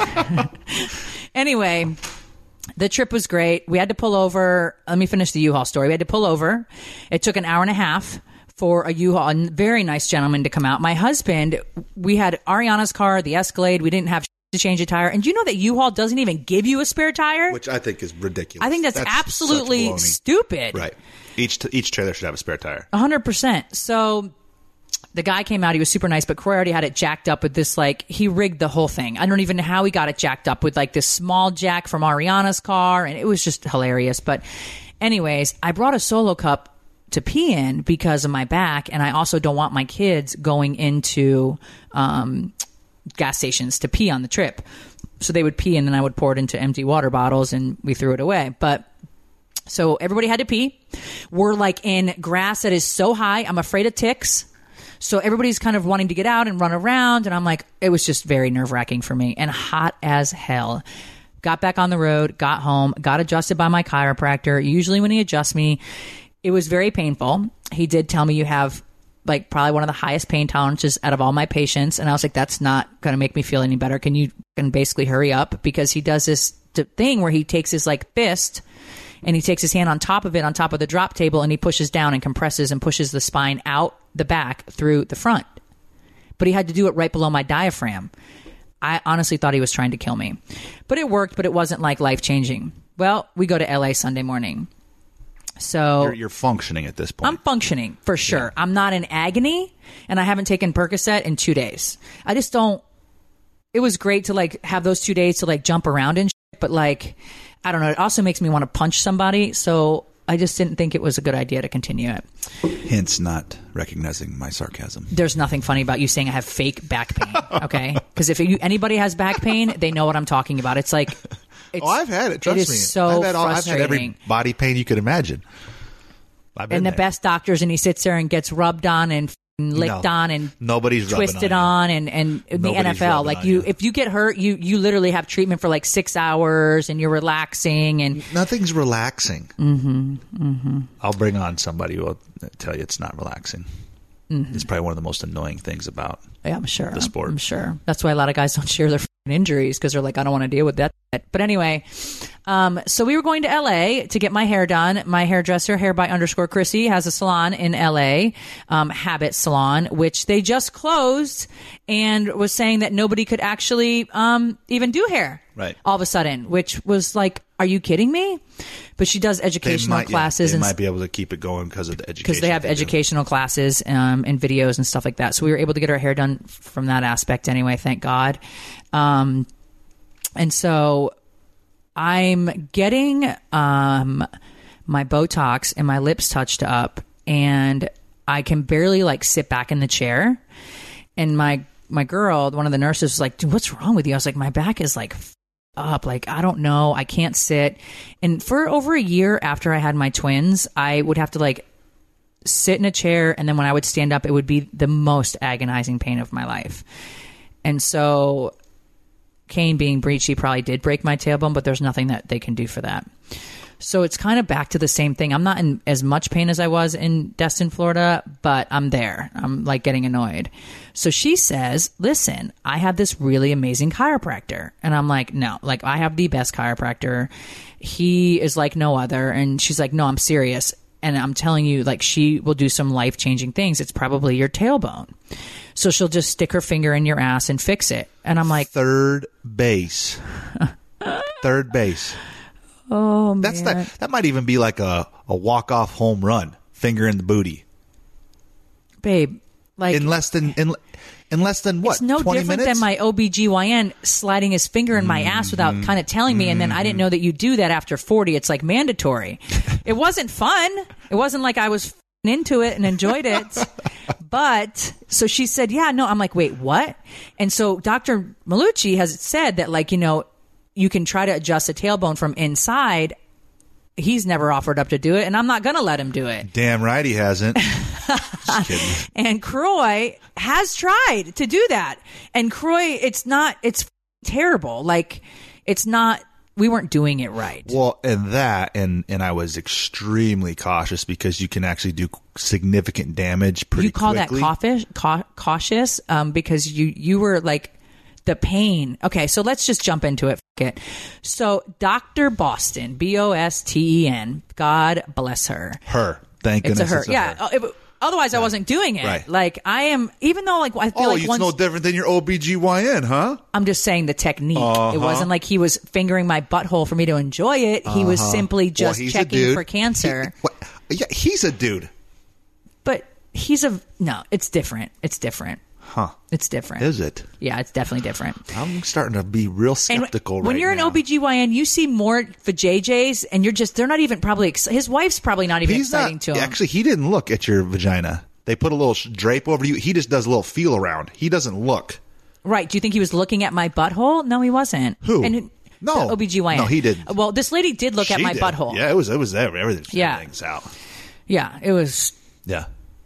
Anyway, the trip was great. We had to pull over. Let me finish the U-Haul story. We had to pull over. It took an hour and a half for a U-Haul, a very nice gentleman to come out. My husband, we had Ariana's car, the Escalade. We didn't have to change a tire. And do you know that U-Haul doesn't even give you a spare tire? Which I think is ridiculous. I think that's, such absolutely baloney. stupid. Right. Each t- each trailer should have a spare tire. one hundred percent. So the guy came out. He was super nice, but Croy already had it jacked up with this, like, he rigged the whole thing. I don't even know how he got it jacked up with, like, this small jack from Ariana's car, and it was just hilarious. But anyways, I brought a Solo cup to pee in because of my back, and I also don't want my kids going into um, gas stations to pee on the trip. So they would pee, and then I would pour it into empty water bottles, and we threw it away. But so everybody had to pee. We're like in grass that is so high. I'm afraid of ticks. So everybody's kind of wanting to get out and run around. And I'm like, it was just very nerve wracking for me and hot as hell. Got back on the road, got home, got adjusted by my chiropractor. Usually when he adjusts me, it was very painful. He did tell me you have like probably one of the highest pain tolerances out of all my patients. And I was like, that's not going to make me feel any better. Can you can basically hurry up? Because he does this thing where he takes his like fist and he takes his hand on top of it, on top of the drop table, and he pushes down and compresses and pushes the spine out the back through the front. But he had to do it right below my diaphragm. I honestly thought he was trying to kill me. But it worked, but it wasn't like life-changing. Well, we go to L A Sunday morning. So You're, you're functioning at this point. I'm functioning for sure. Yeah. I'm not in agony, and I haven't taken Percocet in two days. I just don't. It was great to like have those two days to like jump around and shit, but like I don't know. It also makes me want to punch somebody. So I just didn't think it was a good idea to continue it. Hence, not recognizing my sarcasm. There's nothing funny about you saying I have fake back pain. Okay, because if you, anybody has back pain, they know what I'm talking about. It's like. It's, oh, I've had it. Trust it is me. so I've had, all, I've had frustrating. every body pain you could imagine. I've been and the there. best doctors, and he sits there and gets rubbed on and licked No. on and Nobody's rubbing twisted on on, and and in the Nobody's N F L, rubbing like on you, you. if you get hurt, you you literally have treatment for like six hours, and you're relaxing, and Nothing's relaxing. mm-hmm, mm-hmm. I'll bring on somebody who will tell you it's not relaxing. Mm-hmm. It's probably one of the most annoying things about Yeah, I'm sure. the sport. I'm sure. That's why a lot of guys don't share their f***ing injuries because they're like, I don't want to deal with that. But anyway, um, so we were going to L A to get my hair done. My hairdresser, hair by underscore Chrissy, has a salon in L A, um, Habit Salon, which they just closed and was saying that nobody could actually um, even do hair. Right. All of a sudden, which was like, are you kidding me? But she does They educational might, yeah, classes they and might be able to keep it going because of the education. because they have do. educational classes um, and videos and stuff like that. So we were able to get our hair done from that aspect anyway, thank God. Um, and so I'm getting um, my Botox and my lips touched up, and I can barely like sit back in the chair. And my my girl, one of the nurses, was like, "Dude, what's wrong with you?" I was like, "My back is like up. Like, I don't know. I can't sit." And for over a year after I had my twins, I would have to like sit in a chair, and then when I would stand up, it would be the most agonizing pain of my life. And so Kane being breachy probably did break my tailbone, but there's nothing that they can do for that. So it's kind of back to the same thing. I'm not in as much pain as I was in Destin, Florida, but I'm there. I'm like getting annoyed. So she says, listen, I have this really amazing chiropractor. And I'm like, no, like I have the best chiropractor. He is like no other. And she's like, no, I'm serious. And I'm telling you, like, she will do some life-changing things. It's probably your tailbone. So she'll just stick her finger in your ass and fix it. And I'm like... Third base. Third base. Oh, man. That's not, that might even be like a, a walk-off home run. Finger in the booty. Babe, like... In less than... In, in less than, what, it's no twenty different minutes? than my O B G Y N sliding his finger in my ass without Mm-hmm. kind of telling me, and then I didn't know that you do that after forty. It's like mandatory. It wasn't fun. It wasn't like I was f***ing into it and enjoyed it. But, so she said, yeah, no. I'm like, wait, what? And so Doctor Malucci has said that, like, you know, you can try to adjust the tailbone from inside. He's never offered up to do it, and I'm not going to let him do it. Damn right he hasn't. Just kidding. And Croy has tried to do that. And Croy, it's not, it's terrible. Like, it's not, we weren't doing it right. Well, and that, and, and I was extremely cautious because you can actually do significant damage pretty You call quickly. that cautious, ca- cautious um, because you, you were like, the pain. Okay, so let's just jump into it. F- it. So Doctor Boston, B O S T E N, God bless her. Her. Thank It's goodness a her. it's a yeah. her. uh, it- otherwise, I wasn't doing it. Right. Like, I am, even though like I feel Oh, like it's once, no different than your O B G Y N, huh? I'm just saying the technique. Uh-huh. It wasn't like he was fingering my butthole for me to enjoy it. He was simply Well, just he's a checking dude. for cancer. He- what? Yeah, he's a dude. But he's a, no, it's different. It's different. Huh. It's different. Is it? Yeah, it's definitely different. I'm starting to be real And skeptical right now. when you're an O B G Y N, you see more for J Js, and you're just, they're not even probably, ex- his wife's probably not even He's exciting not, to him. Actually, he didn't look at your vagina. They put a little sh- drape over you. He just does a little feel around. He doesn't look. Right. Do you think he was looking at my butthole? No, he wasn't. Who? And No. the O B G Y N. No, he didn't. Well, this lady did look at She my did. butthole. Yeah, it was, it was there. Everything, Yeah. everything's out. Yeah, it was, Yeah.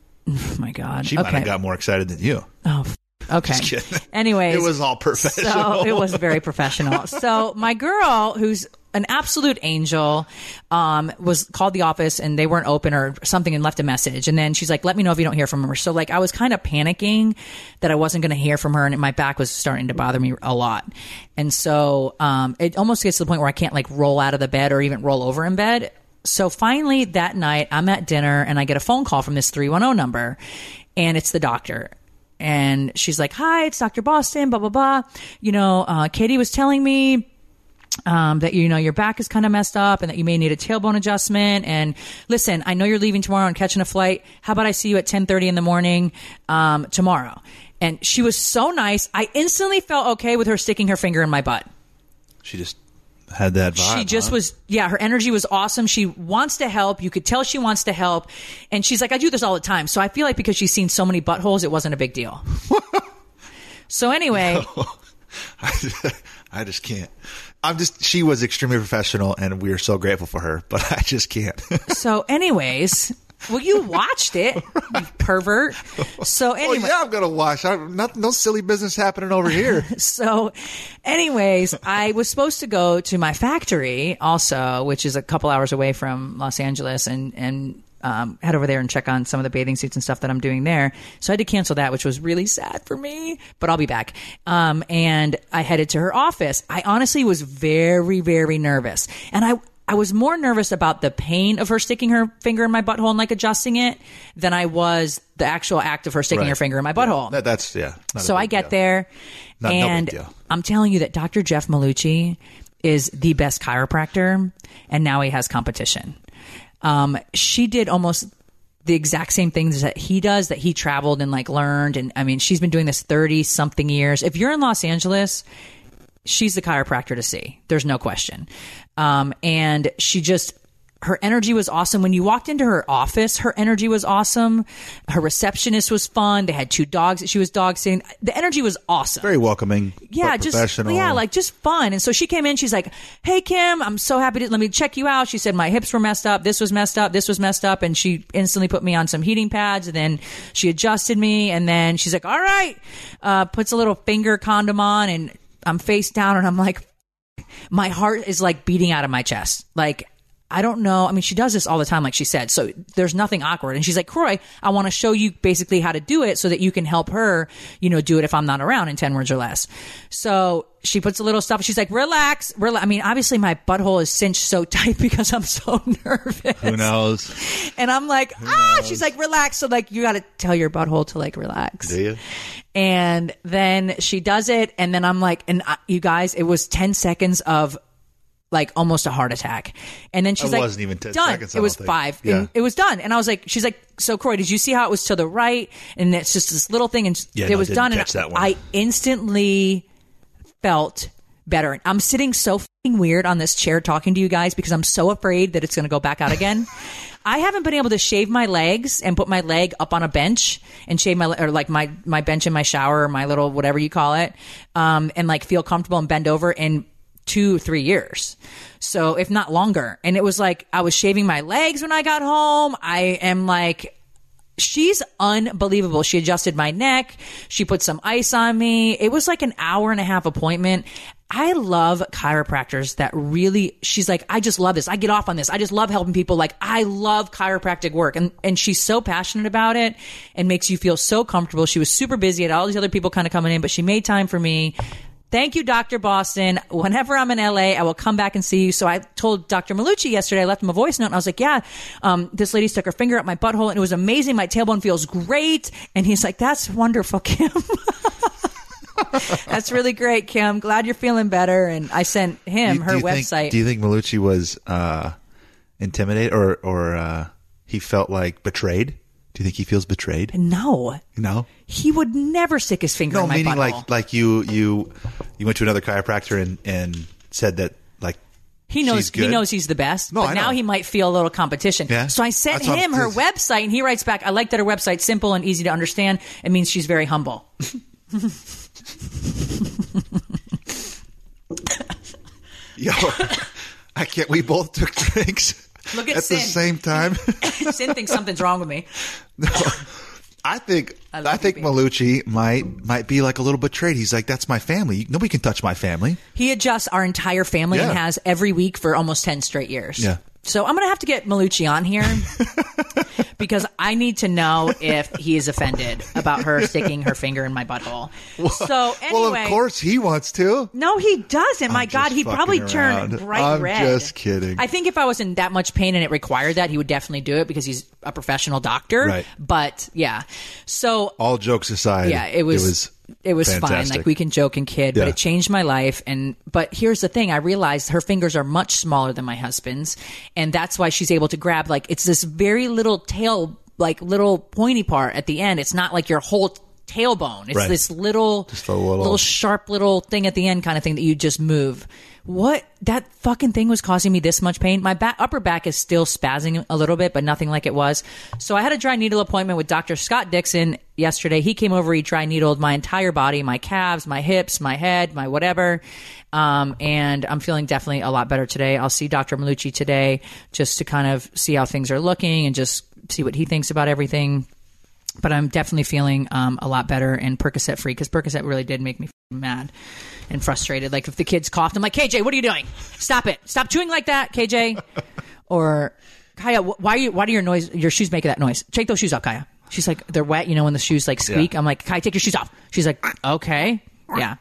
oh my God. She okay. might have got more excited than you. Oh, f- okay. Just kidding. Anyways. It was all professional. So it was very professional. So my girl, who's an absolute angel, um, was called the office and they weren't open or something and left a message. And then she's like, let me know if you don't hear from her. So like I was kind of panicking that I wasn't going to hear from her, and my back was starting to bother me a lot. And so um, it almost gets to the point where I can't like roll out of the bed or even roll over in bed. So finally that night I'm at dinner and I get a phone call from this three one zero number, and it's the doctor. And she's like, hi, it's Doctor Boston, blah, blah, blah. You know, uh, Katie was telling me um, that, you know, your back is kind of messed up and that you may need a tailbone adjustment. And listen, I know you're leaving tomorrow and catching a flight. How about I see you at ten thirty in the morning um, tomorrow? And she was so nice. I instantly felt okay with her sticking her finger in my butt. She just had that vibe. She just huh? was, yeah, her energy was awesome. She wants to help. You could tell she wants to help. And she's like, I do this all the time. So I feel like because she's seen so many buttholes, it wasn't a big deal. So anyway. I just can't. I'm just, she was extremely professional and we are so grateful for her, but I just can't. So anyways, well, you watched it, you pervert. So Oh, anyway. yeah, I'm going to watch. I, not, no silly business happening over here. So anyways, I was supposed to go to my factory also, which is a couple hours away from Los Angeles, and, and um, head over there and check on some of the bathing suits and stuff that I'm doing there. So I had to cancel that, which was really sad for me, but I'll be back. Um, and I headed to her office. I honestly was very, very nervous. And I, I was more nervous about the pain of her sticking her finger in my butthole and like adjusting it than I was the actual act of her sticking Right. her finger in my butthole. That, that's, yeah. not a So big I get deal. there, Not- no big and deal. I'm telling you that Doctor Jeff Malucci is the best chiropractor, and now he has competition. Um, she did almost the exact same things that he does, that he traveled and like learned. And I mean, she's been doing this thirty something years. If you're in Los Angeles, she's the chiropractor to see. There's no question. Um, and she just, her energy was awesome. When you walked into her office, her energy was awesome. Her receptionist was fun. They had two dogs that she was dog sitting. The energy was awesome. Very welcoming. Yeah, but just professional. yeah, like just fun. And so she came in. She's like, "Hey, Kim, I'm so happy to let me check you out." She said my hips were messed up. This was messed up. This was messed up. And she instantly put me on some heating pads. And then she adjusted me. And then she's like, "All right," uh, puts a little finger condom on, and I'm face down, and I'm like, my heart is like beating out of my chest. Like I don't know. I mean, she does this all the time, like she said. So there's nothing awkward. And she's like, Croy, I want to show you basically how to do it so that you can help her, you know, do it if I'm not around in ten words or less. So she puts a little stuff. She's like, relax, relax. I mean, obviously my butthole is cinched so tight because I'm so nervous. Who knows? And I'm like, Who ah, knows? she's like, relax. So like, you got to tell your butthole to like relax. Do you? And then she does it. And then I'm like, and uh, you guys, it was ten seconds of like almost a heart attack. And then she's It like, wasn't even ten done. seconds, I It was don't think. five. Yeah. And it was done. And I was like, she's like, so Croy, did you see how it was to the right? And it's just this little thing. And Yeah, it no, was didn't done. catch And that one. I instantly felt better. I'm sitting so fucking weird on this chair talking to you guys because I'm so afraid that it's going to go back out again. I haven't been able to shave my legs and put my leg up on a bench and shave my, or like my, my bench in my shower or my little, whatever you call it. Um, and like feel comfortable and bend over in two, three years. So if not longer. And it was like, I was shaving my legs when I got home. I am like, she's unbelievable. She adjusted my neck. She put some ice on me. It was like an hour and a half appointment. I love chiropractors that really, she's like, I just love this. I get off on this. I just love helping people. Like, I love chiropractic work. And, and she's so passionate about it and makes you feel so comfortable. She was super busy, had all these other people kind of coming in, but she made time for me. Thank you, Doctor Boston. Whenever I'm in L A, I will come back and see you. So I told Doctor Malucci yesterday, I left him a voice note, and I was like, yeah, um, this lady stuck her finger up my butthole, and it was amazing. My tailbone feels great. And he's like, that's wonderful, Kim. That's really great, Kim. Glad you're feeling better. And I sent him Do- her do you website. Think, do you think Malucci was uh, intimidated or, or uh, he felt like betrayed? Do you think he feels betrayed? No. No? He would never stick his finger No, in my meaning butthole. like like you you you went to another chiropractor and, and said that like He knows she's good. he knows he's the best, No, but I now know. he might feel a little competition. Yeah. So I sent That's what him I'm- her website, and he writes back, I like that her website's simple and easy to understand. It means she's very humble. Yo, I can't. We both took drinks Look at at the Sin. same time. Sin thinks something's wrong with me. No, I think I I, love you, think baby. Malucci might might be like a little betrayed. He's like, that's my family. Nobody can touch my family. He adjusts our entire family and Yeah. has every week for almost ten straight years. Yeah. So I'm going to have to get Malucci on here because I need to know if he is offended about her sticking her finger in my butthole. So anyway. Well, of course he wants to. No, he doesn't. My I'm God, just he'd probably fucking turn around. bright I'm red. just kidding. I think if I was in that much pain and it required that, he would definitely do it because he's a professional doctor. Right. But yeah. So All jokes aside, yeah, it was it was it was fine. fantastic. Like we can joke and kid, Yeah. but it changed my life. And but here's the thing: I realized her fingers are much smaller than my husband's, and that's why she's able to grab. Like it's this very little tail, like little pointy part at the end. It's not like your whole tailbone. It's Right. this little, Just a little- little sharp little thing at the end, kind of thing that you just move. What that fucking thing was causing me this much pain. My back, upper back is still spazzing a little bit, but nothing like it was. So I had a dry needle appointment with Doctor Scott Dixon yesterday. He came over, he dry needled my entire body, my calves, my hips, my head, my whatever. Um, and I'm feeling definitely a lot better today. I'll see Doctor Malucci today just to kind of see how things are looking and just see what he thinks about everything. But I'm definitely feeling um, a lot better and Percocet free because Percocet really did make me mad and frustrated. Like if the kids coughed, I'm like, K J, what are you doing? Stop it! Stop chewing like that, K J. Or Kaya, wh- why are you? Why do your noise? Your shoes make that noise? Take those shoes off, Kaya. She's like, they're wet. You know when the shoes like squeak. Yeah. I'm like, Kaya, take your shoes off. She's like, okay, yeah.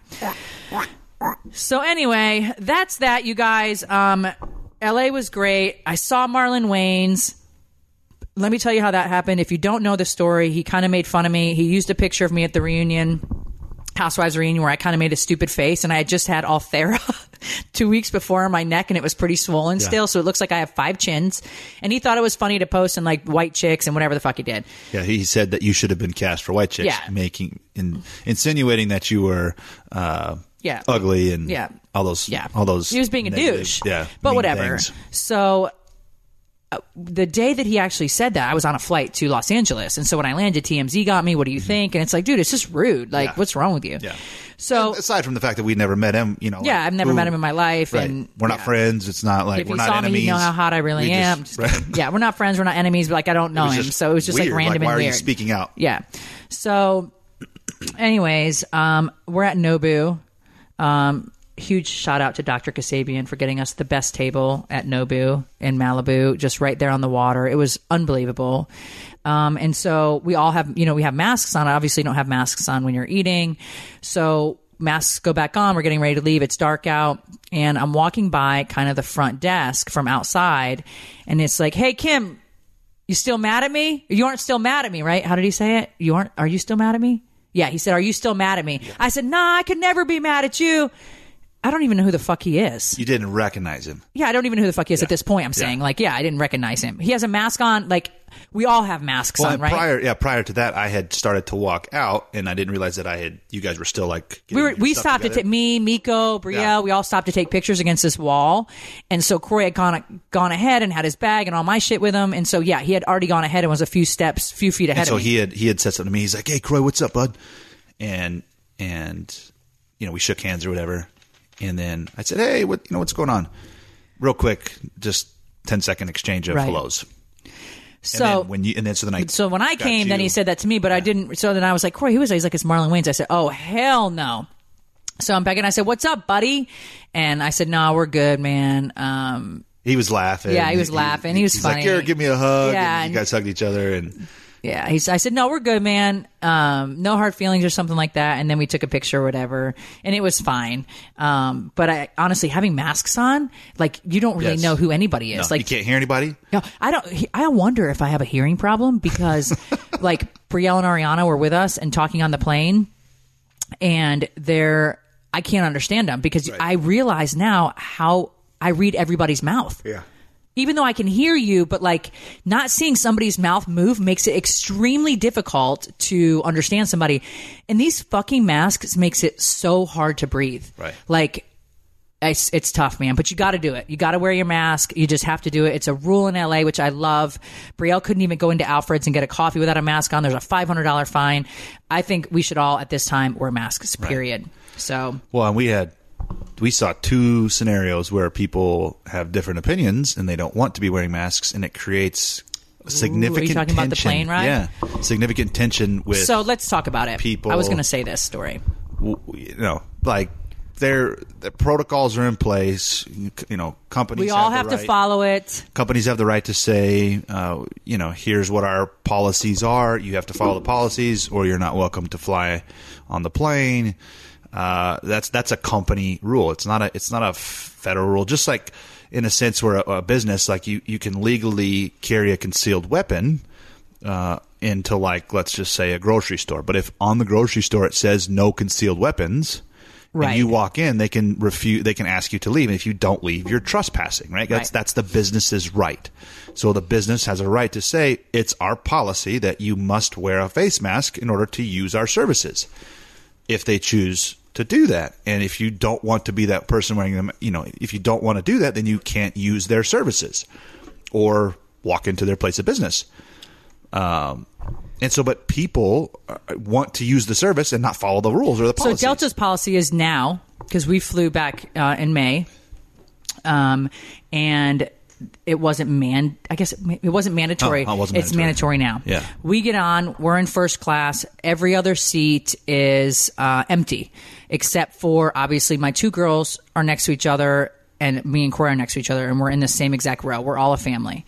So anyway, that's that, you guys. Um, L A was great. I saw Marlon Wayans. Let me tell you how that happened. If you don't know the story, he kind of made fun of me. He used a picture of me at the reunion, Housewives reunion, where I kind of made a stupid face, and I had just had Althera two weeks before on my neck, and it was pretty swollen Yeah. still, so it looks like I have five chins. And he thought it was funny to post in like White Chicks and whatever the fuck he did. Yeah, he said that you should have been cast for White Chicks, Yeah. making in, insinuating that you were uh, Yeah. ugly and Yeah. all those Yeah. all those. He was being a negative- douche. Yeah, But mean whatever. things. So uh, the day that he actually said that, I was on a flight to Los Angeles. And so when I landed, T M Z got me. What do you think? And it's like, dude, it's just rude. Like, Yeah. what's wrong with you? Yeah. So And aside from the fact that we never met him, you know, yeah, like, I've never who- met him in my life. Right. And we're not yeah. friends. It's not like If we're you not saw enemies. me, you know how hot I really We am. just- Just- right. Yeah, we're not friends. We're not enemies. But like, I don't know It was him. just So it was just weird. like random Like, why and are you weird. speaking out? Yeah. So anyways, um, we're at Nobu. Um, huge shout out to Doctor Kasabian for getting us the best table at Nobu in Malibu, just right there on the water. It was unbelievable. Um, and so we all have, you know, we have masks on. Obviously, you don't have masks on when you're eating. So masks go back on. We're getting ready to leave. It's dark out. And I'm walking by kind of the front desk from outside. And it's like, hey, Kim, you still mad at me? You aren't still mad at me, right? How did he say it? You aren't, are you still mad at me? Yeah, he said, are you still mad at me? Yeah. I said, nah, I could never be mad at you. I don't even know who the fuck he is. You didn't recognize him. Yeah, I don't even know who the fuck he is yeah. at this point. I'm saying, yeah. like, yeah, I didn't recognize him. He has a mask on. Like, we all have masks well, on, right? Prior, yeah, prior to that, I had started to walk out, and I didn't realize that I had. You guys were still like. We were. We stopped together. to take me, Miko, Brielle. Yeah. We all stopped to take pictures against this wall, and so Corey had gone gone ahead and had his bag and all my shit with him, and so yeah, he had already gone ahead and was a few steps, few feet ahead and so of me. So he had he had said something to me. He's like, "Hey, Corey, what's up, bud?" And and you know we shook hands or whatever. And then I said, "Hey, what you know? What's going on?" Real quick, just ten second exchange of right. hellos. So and then when you and then so then I so when I came, you. then he said that to me, but yeah. I didn't. So then I was like, "Corey, who is that?" He's like, "It's Marlon Wayans." I said, "Oh hell no!" So I'm back and I said, "What's up, buddy?" And I said, "No, we're good, man." Um, he was laughing. Yeah, he was he, laughing. He was he's funny. Like, "Here, give me a hug." Yeah, and you guys hugged each other and. Yeah, he's, I said, no, we're good, man. Um, no hard feelings or something like that. And then we took a picture or whatever, and it was fine. Um, but I honestly, having masks on, like, you don't really yes. know who anybody is. No, like, you can't hear anybody? No, I don't. I wonder if I have a hearing problem because, like, Brielle and Ariana were with us and talking on the plane, and they're, I can't understand them because right. I realize now how I read everybody's mouth. Yeah. Even though I can hear you, but like not seeing somebody's mouth move makes it extremely difficult to understand somebody. And these fucking masks makes it so hard to breathe. Right. Like it's, it's tough, man, but you got to do it. You got to wear your mask. You just have to do it. It's a rule in L A, which I love. Brielle couldn't even go into Alfred's and get a coffee without a mask on. There's a five hundred dollars fine. I think we should all at this time wear masks, period. Right. So, well, and we had, we saw two scenarios where people have different opinions and they don't want to be wearing masks, and it creates significant Ooh, are you talking tension. about the plane ride? Yeah, significant tension with. So let's talk about it. People, I was going to say this story. You know, like their the protocols are in place. You know, companies. We all have, have the to right, follow it. Companies have the right to say, uh, you know, here's what our policies are. You have to follow the policies, or you're not welcome to fly on the plane. Uh, that's that's a company rule. It's not a it's not a federal rule. Just like in a sense, where a, a business, like you, you can legally carry a concealed weapon uh, into, like, let's just say a grocery store. But if on the grocery store it says no concealed weapons, right. and you walk in, they can refuse. They can ask you to leave. And if you don't leave, you're trespassing. Right? That's right. that's the business's right. So the business has a right to say it's our policy that you must wear a face mask in order to use our services. If they choose to do that. And if you don't want to be that person wearing them, you know, if you don't want to do that, then you can't use their services or walk into their place of business. Um, and so, but people want to use the service and not follow the rules or the policies. So Delta's policy is now, because we flew back uh, in May, um, and it wasn't man. I guess it, it wasn't mandatory. Oh, it wasn't it's mandatory. mandatory now. Yeah. We get on. We're in first class. Every other seat is uh, empty, except for obviously my two girls are next to each other, and me and Corey are next to each other, and we're in the same exact row. We're all a family.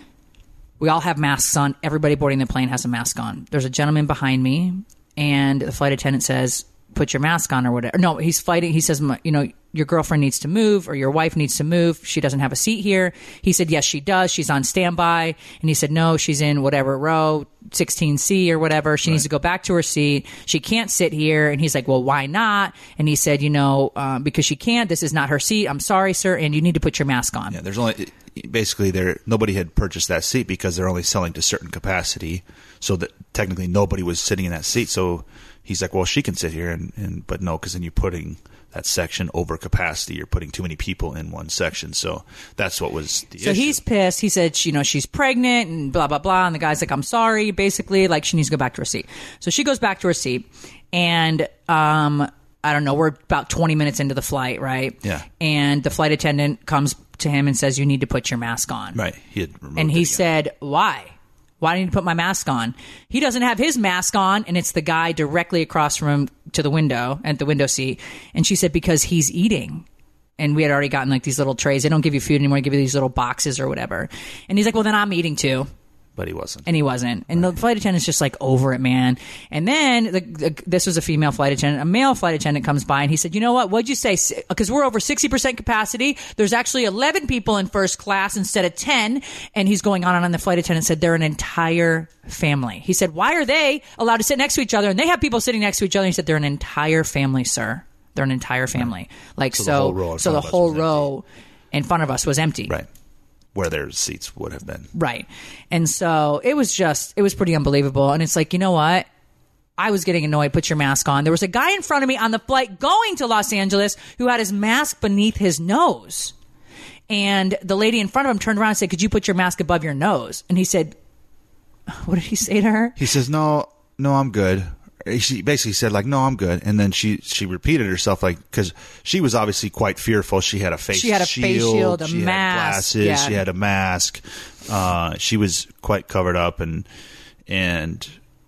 We all have masks on. Everybody boarding the plane has a mask on. There's a gentleman behind me, and the flight attendant says, "Put your mask on," or whatever. No, he's fighting. He says, you know, your girlfriend needs to move, or your wife needs to move. She doesn't have a seat here. He said, yes, she does. She's on standby. And he said, no, she's in whatever row, sixteen C or whatever. She right. needs to go back to her seat. She can't sit here. And he's like, well, why not? And he said, you know, um, because she can't. This is not her seat. I'm sorry, sir. And you need to put your mask on. Yeah, there's only basically there. Nobody had purchased that seat because they're only selling to certain capacity. So that technically nobody was sitting in that seat. So he's like, well, she can sit here. And, and but no, because then you're putting that section over capacity. You're putting too many people in one section. So that's what was the so issue. So he's pissed. He said, you know, she's pregnant and blah, blah, blah. And the guy's like, I'm sorry, basically. Like, she needs to go back to her seat. So she goes back to her seat. And um, I don't know, we're about twenty minutes into the flight, right? Yeah. And the flight attendant comes to him and says, you need to put your mask on. Right. He had and he said, why? Why do I need to put my mask on? He doesn't have his mask on, and it's the guy directly across from him to the window, at the window seat. And she said, because he's eating. And we had already gotten like these little trays. They don't give you food anymore. They give you these little boxes or whatever. And he's like, well, then I'm eating too. But he wasn't. And he wasn't. And right. The flight attendant's just like over it, man. And then the, the, this was a female flight attendant. A male flight attendant comes by and he said, you know what? What'd you say? Because we're over sixty percent capacity. There's actually eleven people in first class instead of ten. And he's going on and on. The flight attendant said they're an entire family. He said, why are they allowed to sit next to each other? And they have people sitting next to each other. And he said, they're an entire family, sir. They're an entire family. Like, so, so the whole row, so the whole row in front of us was empty. Right. Where their seats would have been. Right. And so it was just, it was pretty unbelievable. And it's like, you know what? I was getting annoyed. Put your mask on. There was a guy in front of me on the flight going to Los Angeles who had his mask beneath his nose. And the lady in front of him turned around and said, could you put your mask above your nose? And he said, what did he say to her? He says, no, no, I'm good. She basically said, like, no, I'm good. And then she, she repeated herself, like, because she was obviously quite fearful. She had a face shield. She had a shield, face shield, a she mask. Had glasses. Yeah. She had a mask. Uh, she was quite covered up. And, and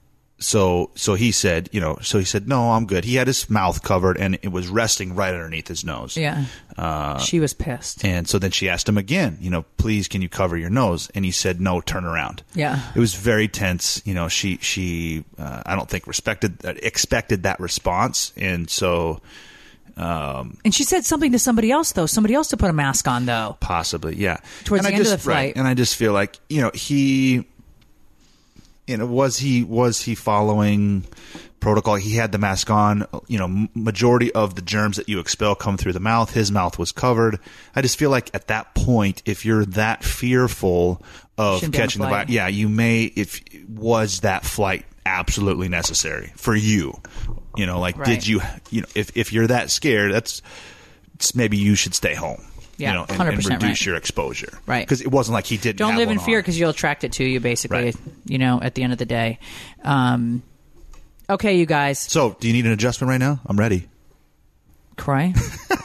so, so he said, you know, so he said, no, I'm good. He had his mouth covered and it was resting right underneath his nose. Yeah. Uh, she was pissed. And so then she asked him again, you know, please, can you cover your nose? And he said, no, turn around. Yeah. It was very tense. You know, she, she, uh, I don't think respected, uh, expected that response. And so, um, and she said something to somebody else, though. Somebody else to put a mask on, though. Possibly. Yeah. Towards and the I end just, of the flight. Right, and I just feel like, you know, he, you know, was he, was he following protocol? He had the mask on. You know, majority of the germs that you expel come through the mouth. His mouth was covered. I just feel like at that point, if you're that fearful of Shouldn't catching the virus, yeah, you may. If was that flight absolutely necessary for you? You know, like right. did you? You know, if if you're that scared, that's it's maybe you should stay home. Yeah, you know, and, one hundred percent and reduce right. your exposure. Right. Because it wasn't like he didn't Don't have live in one fear on. because you'll attract it to you, basically, Right. you know, at the end of the day. Um, okay, you guys. So, do you need an adjustment right now? I'm ready. Cry?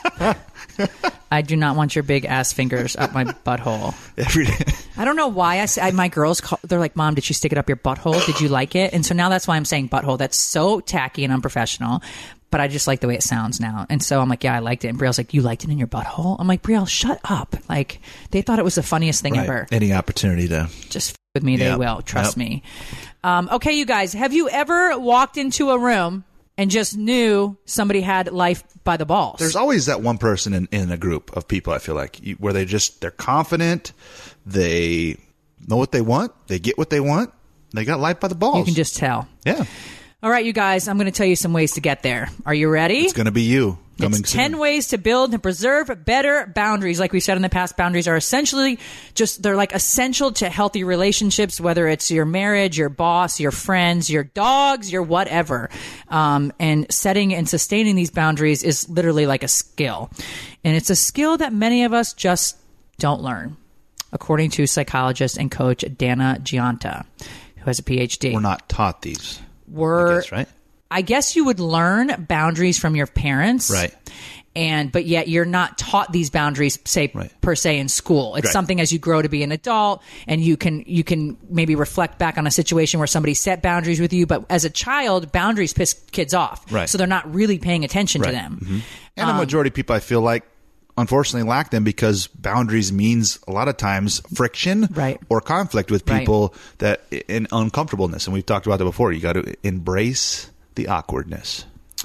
I do not want your big ass fingers up my butthole. Every day. I don't know why I, say, I my girls call, they're like, Mom, did you stick it up your butthole? Did you like it? And so now that's why I'm saying butthole. That's so tacky and unprofessional. But I just like the way it sounds now. And so I'm like, yeah, I liked it. And Brielle's like, you liked it in your butthole? I'm like, Brielle, shut up. Like, they thought it was the funniest thing Right. ever. Any opportunity to Just f- with me, they Yep. will. Trust Yep. me. Um, okay, you guys, have you ever walked into a room and just knew somebody had life by the balls? There's always that one person in, in a group of people, I feel like, you, where they just, they're confident, they know what they want, they get what they want, they got life by the balls. You can just tell. Yeah. All right, you guys, I'm going to tell you some ways to get there. Are you ready? It's going to be you coming It's soon. ten ways to build and preserve better boundaries. Like we said in the past, boundaries are essentially just, they're like essential to healthy relationships, whether it's your marriage, your boss, your friends, your dogs, your whatever. Um, and setting and sustaining these boundaries is literally like a skill. And it's a skill that many of us just don't learn, according to psychologist and coach Dana Gianta, who has a P H D. We're not taught these. We're, I guess, right? I guess you would learn boundaries from your parents. Right. And, but yet you're not taught these boundaries, say, Right. per se in school. It's Right. something as you grow to be an adult and you can, you can maybe reflect back on a situation where somebody set boundaries with you. But as a child, boundaries piss kids off. Right. So they're not really paying attention to Right. them. Mhm. And Um, a majority of people, I feel like, unfortunately lack them because boundaries means a lot of times friction Right. or conflict with Right. people that in uncomfortableness. And we've talked about that before. You got to embrace the awkwardness.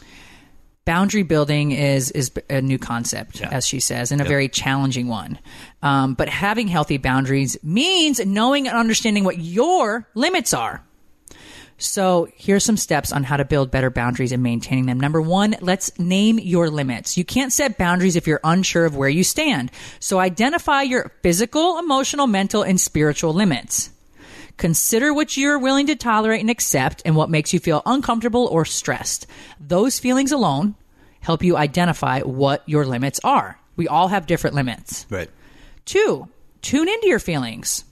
Boundary building is is a new concept, Yeah. as she says, and a Yep. very challenging one. Um, but having healthy boundaries means knowing and understanding what your limits are. So here's some steps on how to build better boundaries and maintaining them. Number one, let's name your limits. You can't set boundaries if you're unsure of where you stand. So identify your physical, emotional, mental, and spiritual limits. Consider what you're willing to tolerate and accept and what makes you feel uncomfortable or stressed. Those feelings alone help you identify what your limits are. We all have different limits. Right. Two, tune into your feelings.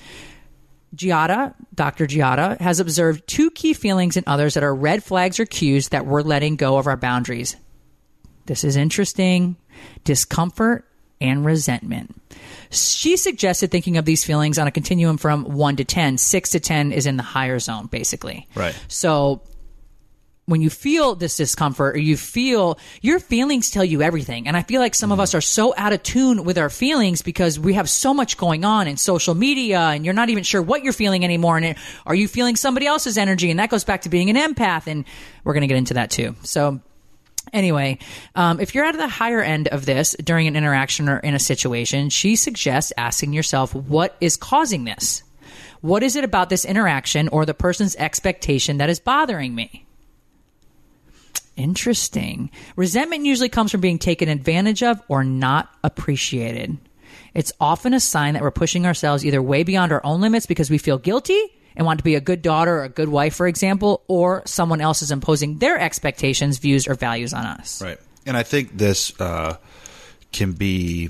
Giada, Doctor Giada, has observed two key feelings in others that are red flags or cues that we're letting go of our boundaries. This is interesting. Discomfort and resentment. She suggested thinking of these feelings on a continuum from one to ten. Six to ten is in the higher zone, basically. Right. So when you feel this discomfort, or you feel your feelings tell you everything. And I feel like some of us are so out of tune with our feelings because we have so much going on in social media and you're not even sure what you're feeling anymore. And it, are you feeling somebody else's energy? And that goes back to being an empath. And we're going to get into that too. So anyway, um, if you're at the higher end of this during an interaction or in a situation, she suggests asking yourself, what is causing this? What is it about this interaction or the person's expectation that is bothering me? Interesting. Resentment usually comes from being taken advantage of or not appreciated. It's often a sign that we're pushing ourselves either way beyond our own limits because we feel guilty and want to be a good daughter or a good wife, for example, or someone else is imposing their expectations, views, or values on us. Right. And I think this uh, can be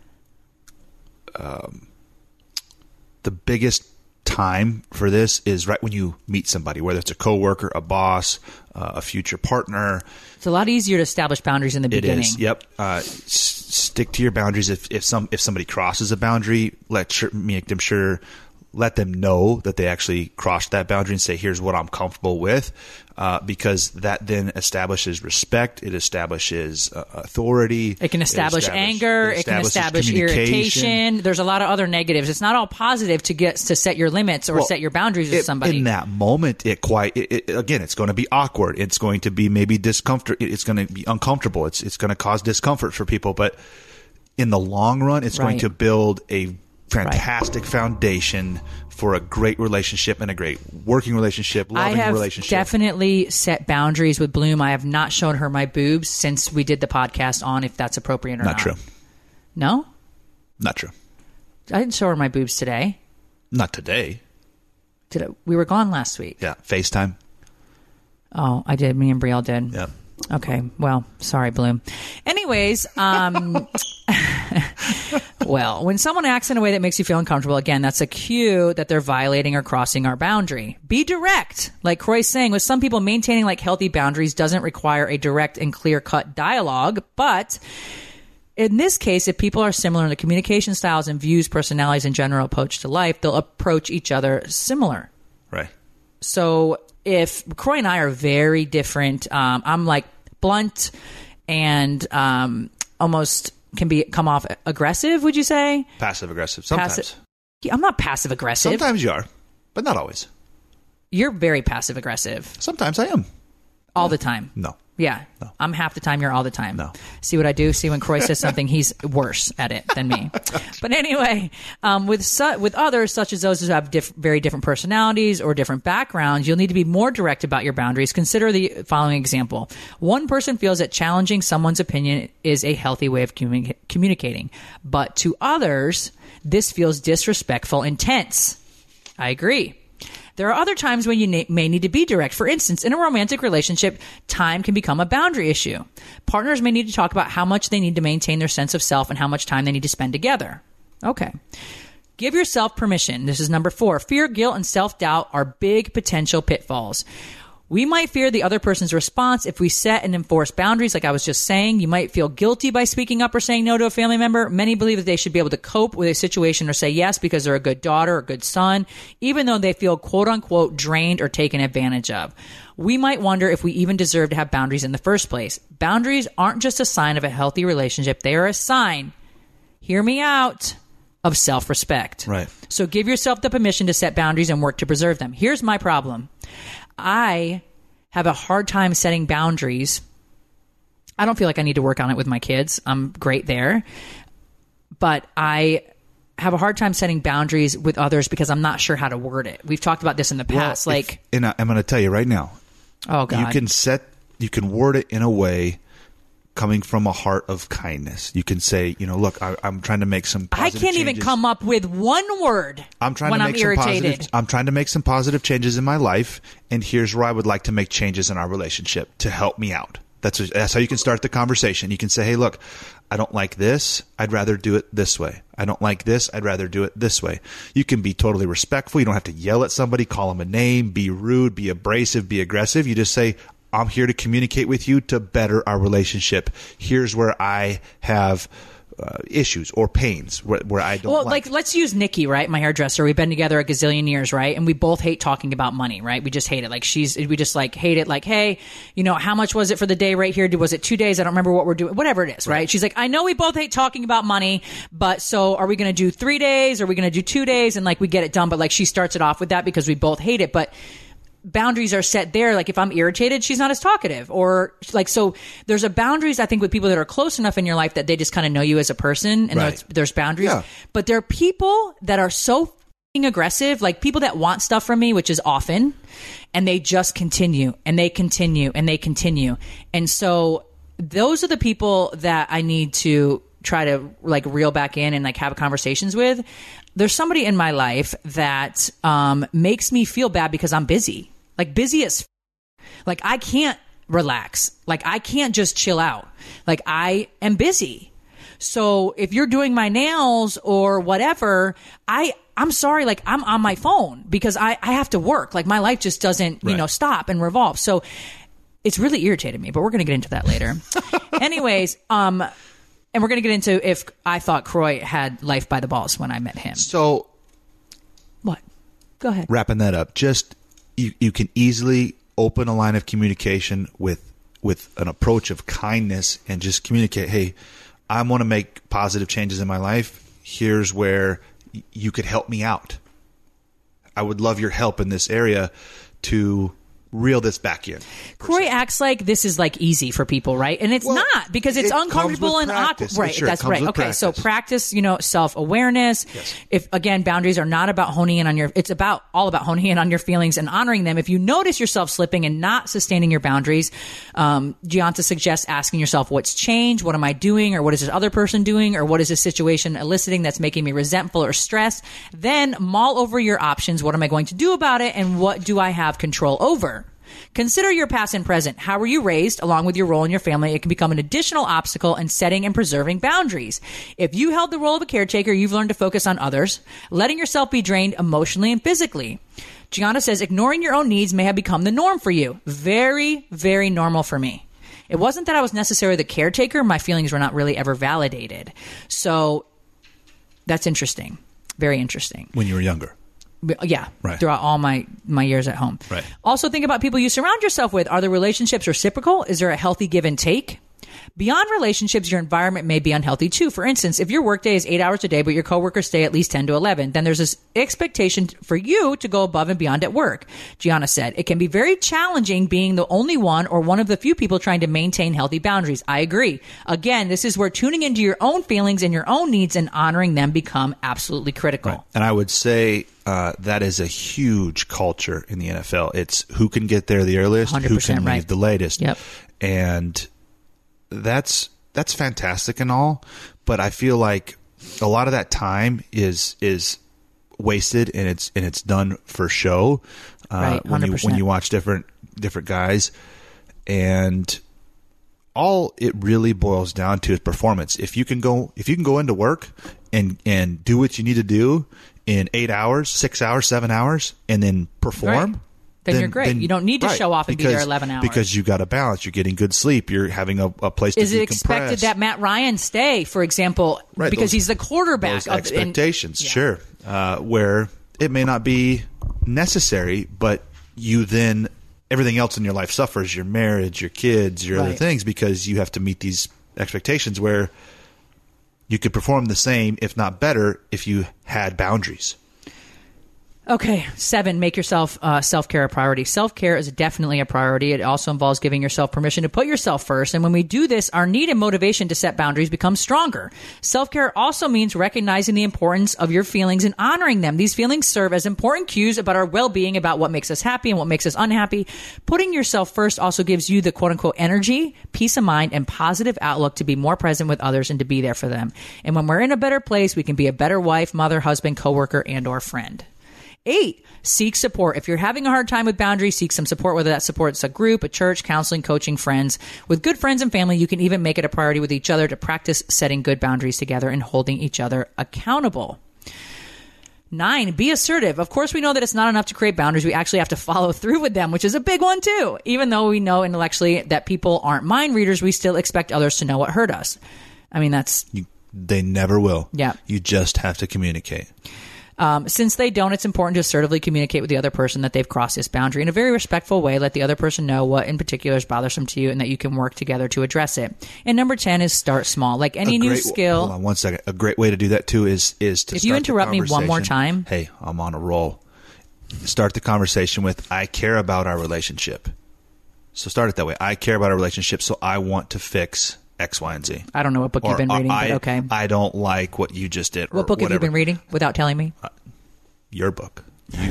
um, the biggest time for this is right when you meet somebody, whether it's a coworker, a boss, uh, a future partner. It's a lot easier to establish boundaries in the beginning. It is. Yep. Uh, s- stick to your boundaries. If if some if somebody crosses a boundary, let sure, make them sure. Let them know that they actually crossed that boundary and say, here's what I'm comfortable with, uh, because that then establishes respect. It establishes uh, authority. It can establish it establish, anger. It, it can establish communication. irritation. There's a lot of other negatives. It's not all positive to get to set your limits or Well, set your boundaries with it, somebody. In that moment, it quite it, it, again, it's going to be awkward. It's going to be maybe discomfort. It's going to be uncomfortable. It's it's going to cause discomfort for people. But in the long run, it's Right. going to build a fantastic right. foundation for a great relationship and a great working relationship, loving I have relationship. Definitely set boundaries with Bloom. I have not shown her my boobs since we did the podcast on if that's appropriate or not. Not true. No? Not true. I didn't show her my boobs today. Not today. Did I? We were gone last week. Yeah. FaceTime. Oh, I did. Me and Brielle did. Yeah. Okay. Well, sorry, Bloom. Anyways, um, well, when someone acts in a way that makes you feel uncomfortable, again, that's a cue that they're violating or crossing our boundary. Be direct. Like Croy's saying, with some people, maintaining like healthy boundaries doesn't require a direct and clear-cut dialogue, but in this case, if people are similar in the communication styles and views, personalities, and general approach to life, they'll approach each other similar. Right. So if Croy and I are very different, um, I'm like blunt and um, almost can be come off aggressive. Would you say passive aggressive? Sometimes. Passive, yeah, I'm not passive aggressive. Sometimes you are, but not always. You're very passive aggressive. Sometimes I am. All the time. No. Yeah. No. I'm half the time. You're all the time. No. See what I do? See when Croy says something, he's worse at it than me. But anyway, um, with su- with others, such as those who have diff- very different personalities or different backgrounds, you'll need to be more direct about your boundaries. Consider the following example. One person feels that challenging someone's opinion is a healthy way of communi- communicating. But to others, this feels disrespectful and tense. I agree. There are other times when you na- may need to be direct. For instance, in a romantic relationship, time can become a boundary issue. Partners may need to talk about how much they need to maintain their sense of self and how much time they need to spend together. Okay. Give yourself permission. This is number four. Fear, guilt, and self-doubt are big potential pitfalls. We might fear the other person's response if we set and enforce boundaries, like I was just saying. You might feel guilty by speaking up or saying no to a family member. Many believe that they should be able to cope with a situation or say yes because they're a good daughter or good son, even though they feel quote-unquote drained or taken advantage of. We might wonder if we even deserve to have boundaries in the first place. Boundaries aren't just a sign of a healthy relationship. They are a sign, hear me out, of self-respect. Right. So give yourself the permission to set boundaries and work to preserve them. Here's my problem. I have a hard time setting boundaries. I don't feel like I need to work on it with my kids. I'm great there. But I have a hard time setting boundaries with others because I'm not sure how to word it. We've talked about this in the past. Well, like, if, and I, I'm going to tell you right now. oh God, You can set, you can word it in a way coming from a heart of kindness. You can say, you know, look, I, I'm trying to make some I positive can't even changes. come up with one word I'm trying when to I'm make some irritated. positive, I'm trying to make some positive changes in my life, and here's where I would like to make changes in our relationship to help me out. That's that's how you can start the conversation. You can say, hey, look, I don't like this. I'd rather do it this way. I don't like this. I'd rather do it this way. You can be totally respectful. You don't have to yell at somebody, call them a name, be rude, be abrasive, be aggressive. You just say, I'm here to communicate with you to better our relationship. Here's where I have uh, issues or pains where, where I don't Well, like. like, let's use Nikki, right? My hairdresser. We've been together a gazillion years, right? And we both hate talking about money, right? We just hate it. Like she's, we just like hate it. Like, hey, you know, how much was it for the day right here? Was it two days? I don't remember what we're doing. Whatever it is, right? right? She's like, I know we both hate talking about money, but so are we going to do three days? Are we going to do two days? And like we get it done. But like she starts it off with that because we both hate it. But boundaries are set there. Like if I'm irritated, she's not as talkative, or like, so there's a boundaries, I think, with people that are close enough in your life that they just kind of know you as a person, and Right. there's, there's boundaries. Yeah. But there are people that are so f***ing aggressive, like people that want stuff from me, which is often, and they just continue and they continue and they continue. And so those are the people that I need to try to like reel back in and like have conversations with. There's somebody in my life that um, makes me feel bad because I'm busy, like busy as f- like I can't relax. Like I can't just chill out. Like I am busy. So if you're doing my nails or whatever, I, I'm sorry, like I'm on my phone because I, I have to work. Like my life just doesn't, you Right. know, stop and revolve. So it's really irritated me, but we're going to get into that later. Anyways, um, and we're going to get into if I thought Croy had life by the balls when I met him. so What? Go ahead. wrapping that up, just you, you can easily open a line of communication with with an approach of kindness and just communicate, hey, I want to make positive changes in my life. Here's where y- you could help me out. I would love your help in this area to reel this back in. Croy acts like this is like easy for people, right? And it's Well, not, because it's it comes uncomfortable with and awkward. practice. Right. Sure, it That's comes right. with Okay. So practice. practice, you know, self-awareness. Yes. If again, boundaries are not about honing in on your, it's about all about honing in on your feelings and honoring them. If you notice yourself slipping and not sustaining your boundaries, um, Gianta suggests asking yourself, what's changed? What am I doing? Or what is this other person doing? Or what is this situation eliciting that's making me resentful or stressed? Then mull over your options. What am I going to do about it? And what do I have control over? Consider your past and present. How were you raised? Along with your role in your family, it can become an additional obstacle in setting and preserving boundaries. If you held the role of a caretaker, you've learned to focus on others, letting yourself be drained emotionally and physically. Gianna says, ignoring your own needs may have become the norm for you. Very, very normal for me. It wasn't that I was necessarily the caretaker. My feelings were not really ever validated. So that's interesting. Very interesting. When you were younger. Yeah, Right. throughout all my, my years at home. Right. Also think about people you surround yourself with. Are the relationships reciprocal? Is there a healthy give and take? Beyond relationships, your environment may be unhealthy too. For instance, if your workday is eight hours a day, but your coworkers stay at least ten to eleven, then there's this expectation for you to go above and beyond at work. Gianna said, it can be very challenging being the only one or one of the few people trying to maintain healthy boundaries. I agree. Again, this is where tuning into your own feelings and your own needs and honoring them become absolutely critical. Right. And I would say uh, that is a huge culture in the N F L. It's who can get there the earliest, one hundred who percent can right. leave the latest. Yep. And that's that's fantastic and all, but I feel like a lot of that time is is wasted and it's and it's done for show. Uh, Right, when you when one hundred percent. you watch different different guys, and all it really boils down to is performance. If you can go if you can go into work and and do what you need to do in eight hours, six hours, seven hours, and then perform. Right. Then you're great. You don't need to show off and be there eleven hours. Because you got a balance. You're getting good sleep. You're having a, a place to Is it decompress. expected that Matt Ryan stay, for example, Right, because those- he's the quarterback? Those of, expectations, and- yeah. sure. Uh, where it may not be necessary, but you then everything else in your life suffers. Your marriage, your kids, your other Right. things, because you have to meet these expectations where you could perform the same, if not better, if you had boundaries. Okay, seven, make yourself uh, self-care a priority. Self-care is definitely a priority. It also involves giving yourself permission to put yourself first. And when we do this, our need and motivation to set boundaries becomes stronger. Self-care also means recognizing the importance of your feelings and honoring them. These feelings serve as important cues about our well-being, about what makes us happy and what makes us unhappy. Putting yourself first also gives you the quote-unquote energy, peace of mind, and positive outlook to be more present with others and to be there for them. And when we're in a better place, we can be a better wife, mother, husband, coworker, and or friend. Eight, seek support. If you're having a hard time with boundaries, seek some support, whether that support's a group, a church, counseling, coaching, friends. With good friends and family, you can even make it a priority with each other to practice setting good boundaries together and holding each other accountable. Nine, be assertive. Of course, we know that it's not enough to create boundaries. We actually have to follow through with them, which is a big one too. Even though we know intellectually that people aren't mind readers, we still expect others to know what hurt us. I mean, that's... You They never will. Yeah. You just have to communicate. Um, since they don't, it's important to assertively communicate with the other person that they've crossed this boundary in a very respectful way. Let the other person know what in particular is bothersome to you and that you can work together to address it. And number ten is start small. Like any A new great- skill. Hold on one second. A great way to do that too is is to If start you the interrupt me one more conversation- time. Hey, I'm on a roll. Start the conversation with, I care about our relationship. So start it that way. I care about our relationship, so I want to fix X, Y, and Z. I don't know what book Or you've been reading, I, but okay. I don't like what you just did. What or book have you whatever. been reading without telling me? Your book.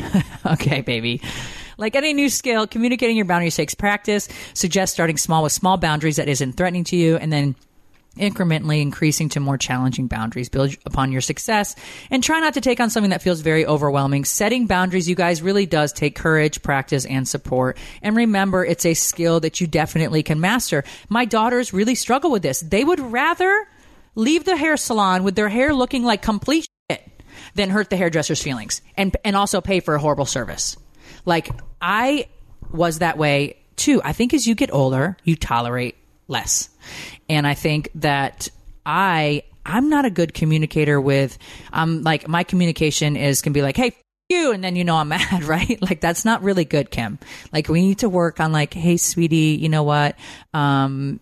Okay, baby. Like any new skill, communicating your boundaries takes practice. Suggest starting small with small boundaries that isn't threatening to you, and then incrementally increasing to more challenging boundaries. Build upon your success and try not to take on something that feels very overwhelming. Setting boundaries, you guys, really does take courage, practice, and support. And remember, it's a skill that you definitely can master. My daughters really struggle with this. They would rather leave the hair salon with their hair looking like complete shit than hurt the hairdresser's feelings and and also pay for a horrible service. Like, I was that way too. I think as you get older, you tolerate less. And I think that I I'm not a good communicator with um like my communication is can be like, hey, f- you, and then you know I'm mad, right? Like, that's not really good, Kim. Like, we need to work on like, hey, sweetie, you know what? Um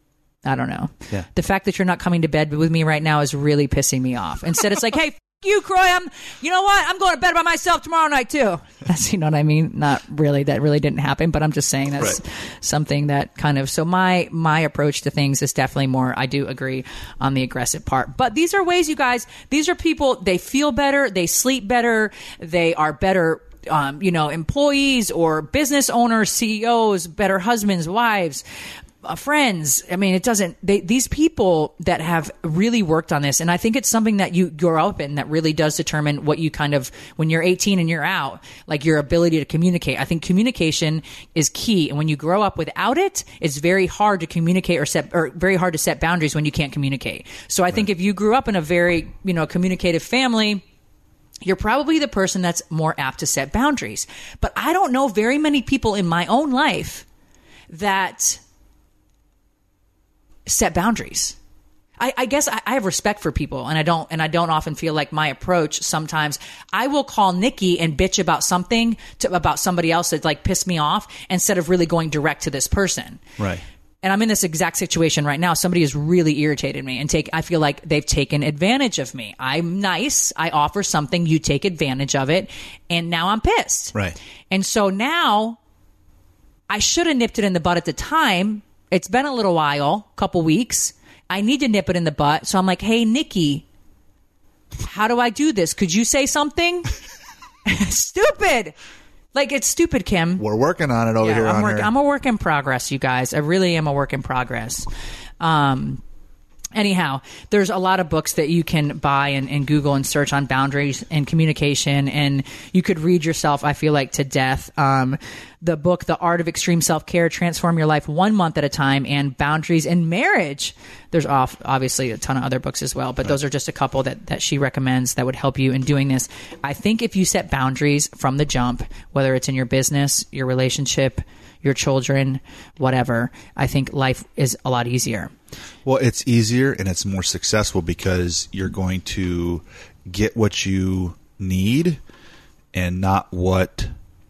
I don't know. Yeah. The fact that you're not coming to bed with me right now is really pissing me off. Instead, it's like, hey, f- you, Croy, I'm, you know what? I'm going to bed by myself tomorrow night, too. That's, you know what I mean? Not really. That really didn't happen, but I'm just saying that's Right. something that kind of, so my, my approach to things is definitely more, I do agree on the aggressive part. But these are ways, you guys, these are people, they feel better, they sleep better, they are better, um, you know, employees or business owners, C E Os, better husbands, wives, Uh, friends. I mean, it doesn't, they, these people that have really worked on this, and I think it's something that you grow up in that really does determine what you kind of, when you're eighteen and you're out, like your ability to communicate. I think communication is key. And when you grow up without it, it's very hard to communicate or set, or very hard to set boundaries when you can't communicate. So I think if you grew up in a very, you know, communicative family, you're probably the person that's more apt to set boundaries. But I don't know very many people in my own life that set boundaries. I, I guess I, I have respect for people, and I don't, and I don't often feel like my approach. Sometimes I will call Nikki and bitch about something to, about somebody else that like pissed me off instead of really going direct to this person. Right. And I'm in this exact situation right now. Somebody has really irritated me and take, I feel like they've taken advantage of me. I'm nice. I offer something. You take advantage of it. And now I'm pissed. Right. And so now I should have nipped it in the butt at the time. It's been a little while, couple weeks. I need to nip it in the butt. So I'm like, hey, Nikki, how do I do this? Could you say something? Stupid. Like, it's stupid, Kim. We're working on it over Yeah, here I'm, on work, her. I'm a work in progress, you guys. I really am a work in progress. Um, anyhow, there's a lot of books that you can buy and, and Google and search on boundaries and communication, and you could read yourself, I feel like, to death. Um, the book, The Art of Extreme Self-Care, Transform Your Life One Month at a Time, and Boundaries in Marriage. There's off, obviously a ton of other books as well, but right. Those are just a couple that, that she recommends that would help you in doing this. I think if you set boundaries from the jump, whether it's in your business, your relationship, your children, whatever, I think life is a lot easier. Well, it's easier and it's more successful because you're going to get what you need and not what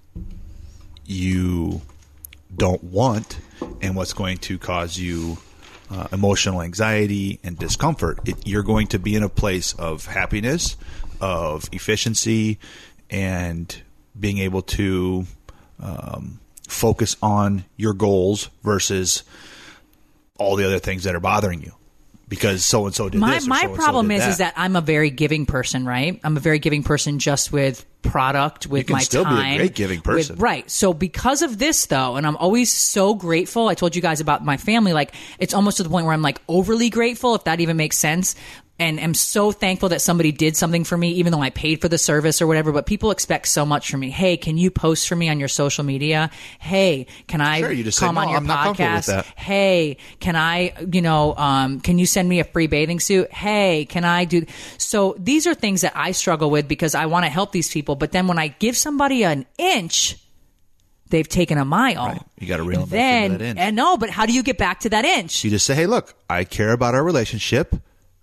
you don't want, and what's going to cause you uh, emotional anxiety and discomfort. It, you're going to be in a place of happiness, of efficiency, and being able to um, focus on your goals versus all the other things that are bothering you. Because so and so did my, this. Or my so-and-so problem did is that. is that I'm a very giving person, right? I'm a very giving person just with product, with You can my still be a time. great giving person. with- right. So because of this, though, and I'm always so grateful. I told you guys about my family. Like, it's almost to the point where I'm like overly grateful, if that even makes sense. And I'm so thankful that somebody did something for me, even though I paid for the service or whatever. But people expect so much from me. Hey, can you post for me on your social media? Hey, can I Sure, you just say, come "No, on your I'm not comfortable with podcast? that." Hey, can I, you know, um, can you send me a free bathing suit? Hey, can I do? So these are things that I struggle with because I want to help these people. But then when I give somebody an inch, they've taken a mile. Right. You got to reel them back Then, into that inch. and no, but how do you get back to that inch? You just say, hey, look, I care about our relationship.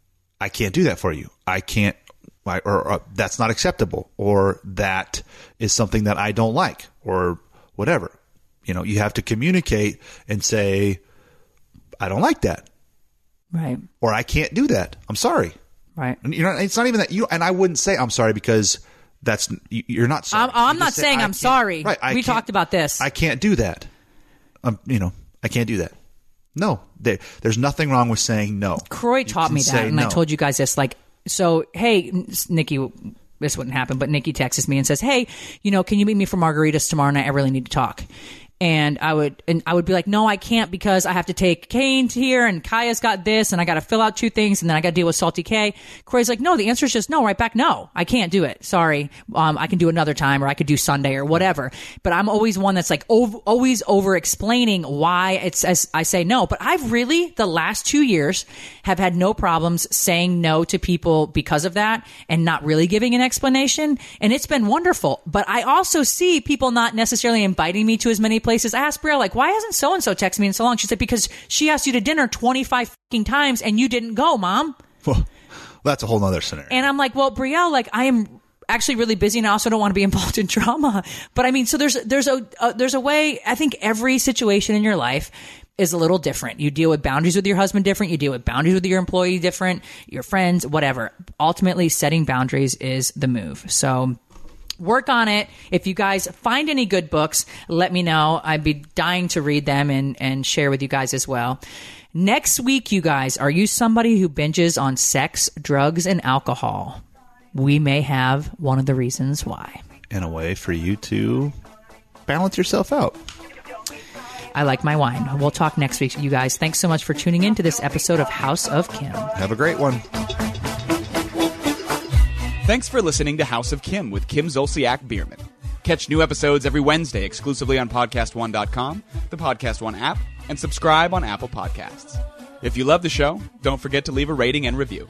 I can't do that for you. I can't, or, or, or that's not acceptable, or that is something that I don't like, or whatever. You know, you have to communicate and say, I don't like that. Right. Or I can't do that. I'm sorry. Right. And, you know, it's not even that you, and I wouldn't say I'm sorry because that's, you're not sorry. I'm, I'm you not say, saying I'm can't- sorry. Right. I we can't- talked about this. I can't do that. Um, you know, I can't do that. No, there, there's nothing wrong with saying no. Croy You taught can me that, say and I no. told you guys this. Like, so, hey, Nikki, this wouldn't happen, but Nikki texts me and says, hey, you know, can you meet me for margaritas tomorrow night? I really need to talk. And I would, and I would be like, no, I can't because I have to take Kane here and Kaya's got this and I got to fill out two things and then I got to deal with Salty K. Croy's like, no, the answer is just no, right back. No, I can't do it. Sorry. Um, I can do another time or I could do Sunday or whatever. But I'm always one that's like over, always over explaining why it's as I say no. But I've really the last two years have had no problems saying no to people because of that and not really giving an explanation. And it's been wonderful. But I also see people not necessarily inviting me to as many places. I asked Brielle, like, why hasn't so-and-so texted me in so long? She said, because she asked you to dinner twenty-five fucking times and you didn't go, Mom. Well, that's a whole nother scenario. And I'm like, well, Brielle, like, I am actually really busy and I also don't want to be involved in drama. But I mean, so there's, there's a, uh, there's a way, I think every situation in your life is a little different. You deal with boundaries with your husband different. You deal with boundaries with your employee different, your friends, whatever. Ultimately, setting boundaries is the move. So work on it. If you guys find any good books, let me know. I'd be dying to read them and, and share with you guys as well. Next week, you guys, are you somebody who binges on sex, drugs, and alcohol? We may have one of the reasons why. In a way for you to balance yourself out. I like my wine. We'll talk next week, you guys. Thanks so much for tuning in to this episode of House of Kim. Have a great one. Thanks for listening to House of Kim with Kim Zolciak Bierman. Catch new episodes every Wednesday exclusively on podcast one dot com, the Podcast One app, and subscribe on Apple Podcasts. If you love the show, don't forget to leave a rating and review.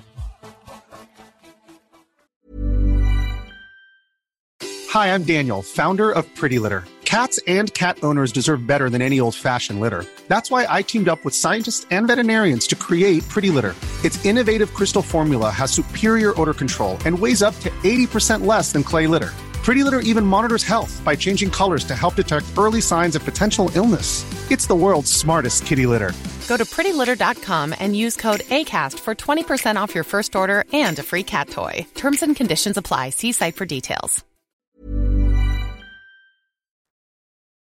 Hi, I'm Daniel, founder of Pretty Litter. Cats and cat owners deserve better than any old-fashioned litter. That's why I teamed up with scientists and veterinarians to create Pretty Litter. Its innovative crystal formula has superior odor control and weighs up to eighty percent less than clay litter. Pretty Litter even monitors health by changing colors to help detect early signs of potential illness. It's the world's smartest kitty litter. Go to pretty litter dot com and use code ACAST for twenty percent off your first order and a free cat toy. Terms and conditions apply. See site for details.